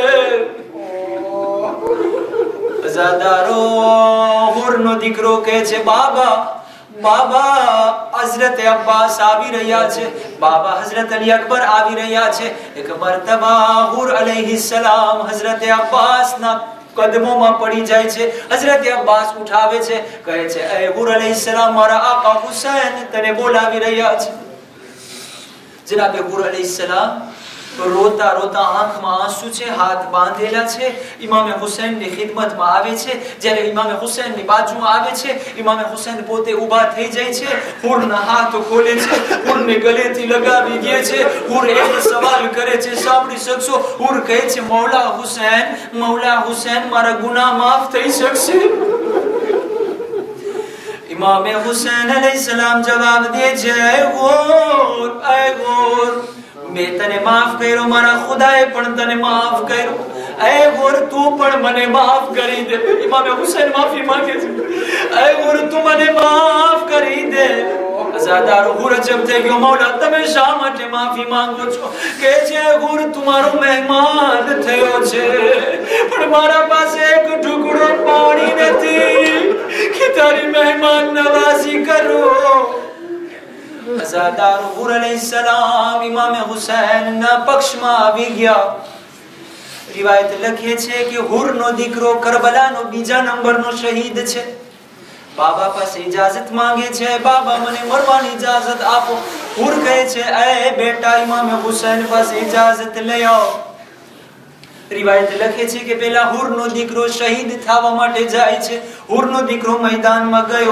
અઝાદારો હુરનો દીકરો કહે છે, બાબા બાબા હઝરત અબ્બાસ આવી રહ્યા છે. બાબા હઝરત અલી અકબર આવી રહ્યા છે. એક મર્તબા હુર અલૈહિસ્સલામ હઝરત અબ્બાસના કદમોમાં પડી જાય છે. હઝરત અબ્બાસ ઉઠાવે છે, કહે છે, એ હુર અલૈહિસ્સલામ મારા આકા હુસૈન તને બોલાવી રહ્યા છે. જનાબે હુર અલૈહિસ્સલામ રોતા રોતા આંખમાં આંસુ છે, હાથ બાંધેલા છે. ઇમામ હુસૈનની ખિદમતમાં આવે છે. જ્યારે ઇમામ હુસૈનની બાજુમાં આવે છે, ઇમામ હુસૈન પોતે ઊભા થઈ જાય છે. હુરના હાથ ખોલે છે, હુરને ગલેથી લગાવી દે છે. હુર એક સવાલ કરે છે, સાંભળી શકશો? હુર કહે છે, મૌલા હુસૈન, મૌલા હુસૈન મારા ગુનાહ માફ થઈ શકશે? ઇમામ હુસૈન અલૈહિસ્સલામ જવાબ દે છે, એ હુર, એ હુર, મેં તને માફ કર્યો, મારા ખુદાએ પણ તને માફ કર્યો. એ હુર તું પણ મને માફ કરી દે. ઇમામ હુસૈન માફી માંગે છે, એ હુર તું મને માફ કરી દે. અઝાદારો હુર અજબ થઈ ગયો, મૌલા તમે શા માટે માફી માંગો છો? કે છે હુર તમારો મહેમાન થયો છે, પણ મારા પાસે એક ટુકડો પાણી નથી કે તારી મહેમાન નવાઝી કરું. અઝાદારો હુર અલૈહિસ્સલામ ઇમામ હુસૈનના પક્ષમાં આવી ગયા. રિવાયત લખે છે કે હુરનો દીકરો કરબલાનો બીજા નંબરનો શહીદ છે. બાબા પાસે ઇજાઝત માંગે છે, બાબા મને મરવાની ઇજાઝત આપો. હુર કહે છે, એ બેટા ઇમામ હુસૈન પાસે ઇજાઝત લઈ આવો. રિવાયત લખે છે કે પેલા હુરનો દીકરો શહીદ થવા માટે જાય છે. હુરનો દીકરો મેદાનમાં ગયો.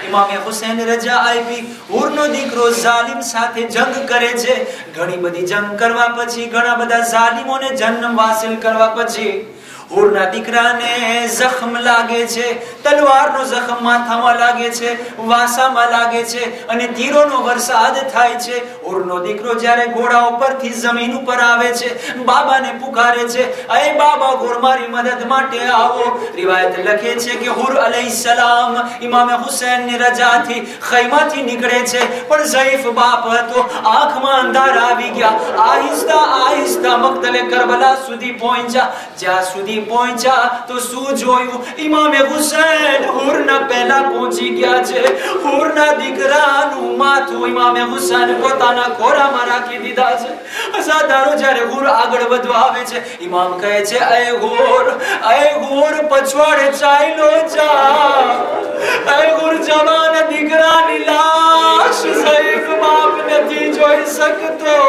ઇમામે હુસૈન રજા આપી. હુરનો દીકરો જાલિમ સાથે જંગ કરે છે. ઘણી બધી જંગ કરવા પછી, ઘણા બધા જાલિમોને જન્મ હાસિલ કરવા પછી હુરના દીકરાને જખમ લાગે છે. તલવારનો જખમ માથામાં લાગે છે, વાસામાં લાગે છે અને તીરોનો વરસાદ થાય છે. હુરનો દીકરો જ્યારે ઘોડા ઉપરથી જમીન ઉપર આવે છે, બાબાને પુકારે છે, અય બાબા હુર મારી મદદ માટે આવો. રિવાયત લખે છે કે હુર અલૈહિસ્સલામ ઇમામે હુસૈનની રજાથી ખૈમાથી નીકળે છે, પણ ઝઈફ બાપ હતો, આંખમાં અંધારા આવી ગયા. આહિસ્તા આહિસ્તા મક્તલે કરબલા સુધી પહોંચ્યા. જ્યાં સુધી પહોંચ્યા તો શું જોયું? ઇમામે હુસૈન હુરના પહેલા પહોંચી ગયા છે. હુરના દીકરાનું માથું ઇમામે હુસૈન પોતાના ખોરામાં રાખી દીધા છે. અસાધારો જ્યારે હુર આગળ વધવા આવે છે, ઇમામ કહે છે, અય હુર, અય હુર પછવાડે ચાલ્યો જા. અય હુર જવાન દીકરાની લાશ ઝઈફ બાપ નથી જોઈ શકતો.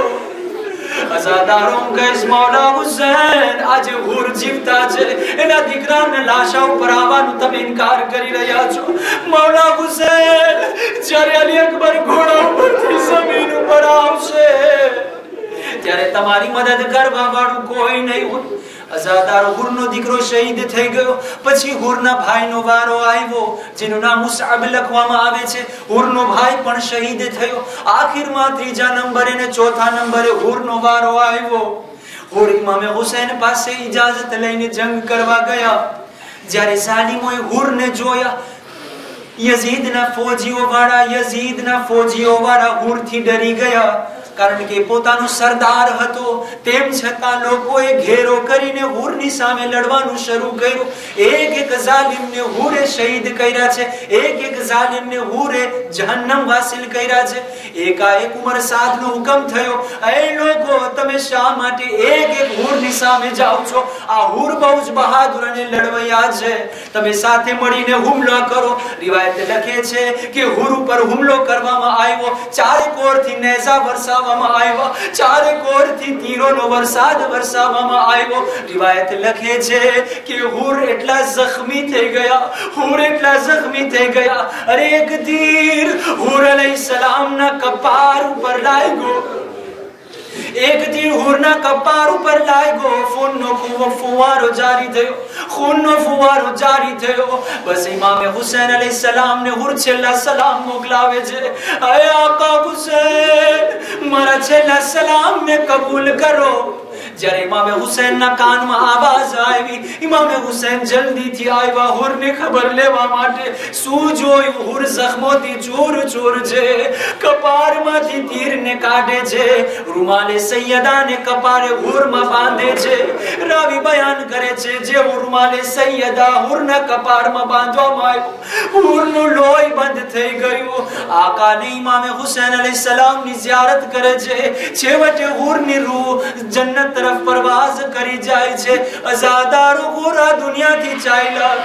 અસાધારો કહેશ મૌલા હુસૈન આજે હુર જીવતા છે, એના દીકરાને લાશા ઉપર આવવાનું તમે ઇનકાર કરી રહ્યા છો. મૌલા હુસૈન જ્યારે અલી અકબર ઘોડા ઉપરથી જમીન ઉપર આવશે ત્યારે તમારી મદદ કરવા વાળું કોઈ નહીં હોય. અઝાદાર હુરનો દીકરો શહીદ થઈ ગયો. પછી હુરના ભાઈનો વારો આવ્યો, જેનું નામ મુસઅબ લખવામાં આવે છે. હુરનો ભાઈ પણ શહીદ થયો. આખિરમાં ત્રીજા નંબરે ને ચોથા નંબરે હુરનો વારો આવ્યો. હુર ઇમામે હુસૈન પાસે ઇજાઝત લઈને જંગ કરવા ગયા. જ્યારે ઝાલિમોએ હુરને જોયા, યઝીદના ફૌજીઓ વાળા યઝીદના ફૌજીઓ વાળા હુરથી ડરી ગયા, કારણ કે પોતાનો સરદાર હતો. તેમ છતાં લોકોએ ઘેરો કરીને હુરની સામે લડવાનું શરૂ કર્યું. એક એક જાલિમને હુરે શહીદ કર્યા છે, એક એક જાલિમને હુરે જહન્નમ હાસિલ કર્યા છે. એકાએક ઉમર સાદનો હુકમ થયો, એ લોકો તમે શા માટે એક એક હુરની સામે જાઓ છો? આ હુર બહુ જ બહાદુર અને લડવૈયા છે, તમે સાથે મળીને હુમલો કરો. રિવાયત લખે છે કે હુર ઉપર હુમલો કરવામાં આવ્યો. ચારે કોરથી નેઝા વરસાવ ચારે કોરથી તીરોનો વરસાદ વરસાવવામાં આવ્યો. રિવાયત લખે છે કે હુર એટલા જખ્મી થઈ ગયા, હુર એટલા જખ્મી થઈ ગયા. અરે એક તીર હુર અલૈહિસ્સલામના કપાર ઉપર લાગ્યો. એક તીર હુરના કપાર ઉપર લાગ્યો. ખૂનનો ફુવારો જારી થયો, ખૂનનો ફુવારો જારી થયો. બસ ઇમામે હુસૈન અલૈહિસ્સલામને હુર છેલ્લા સલામ મોકલાવે છે, અય આકા હુસૈન મારા છેલ્લા સલામને કબૂલ કરો. જ્યારે ઇમામે હુસૈનના કાનમાં આવાજ આવી, ઇમામે હુસૈન જલ્દીથી આવ્યા હુરને ખબર લેવા માટે. શું જોયું? હુર જખ્મોથી ચૂર ચૂર છે, કપારમાંથી તીરને કાઢે છે, રૂમાલે સૈયદાને કપારે હુરમાં બાંધે છે. રાવી બયાન કરે છે, જે રૂમાલે સૈયદા હુરના કપારમાં બાંધવામાં આવ્યો, હુરનું લોહી બંધ થઈ ગયું. આકાને ઇમામે હુસૈન અલૈહિસ્સલામની ઝિયારત કરે છે. છેવટે હુરની રૂહ જન્નત તરફ પરવાઝ કરી જાય છે. અઝાદારો પૂરા દુનિયાથી ચાલ્યા.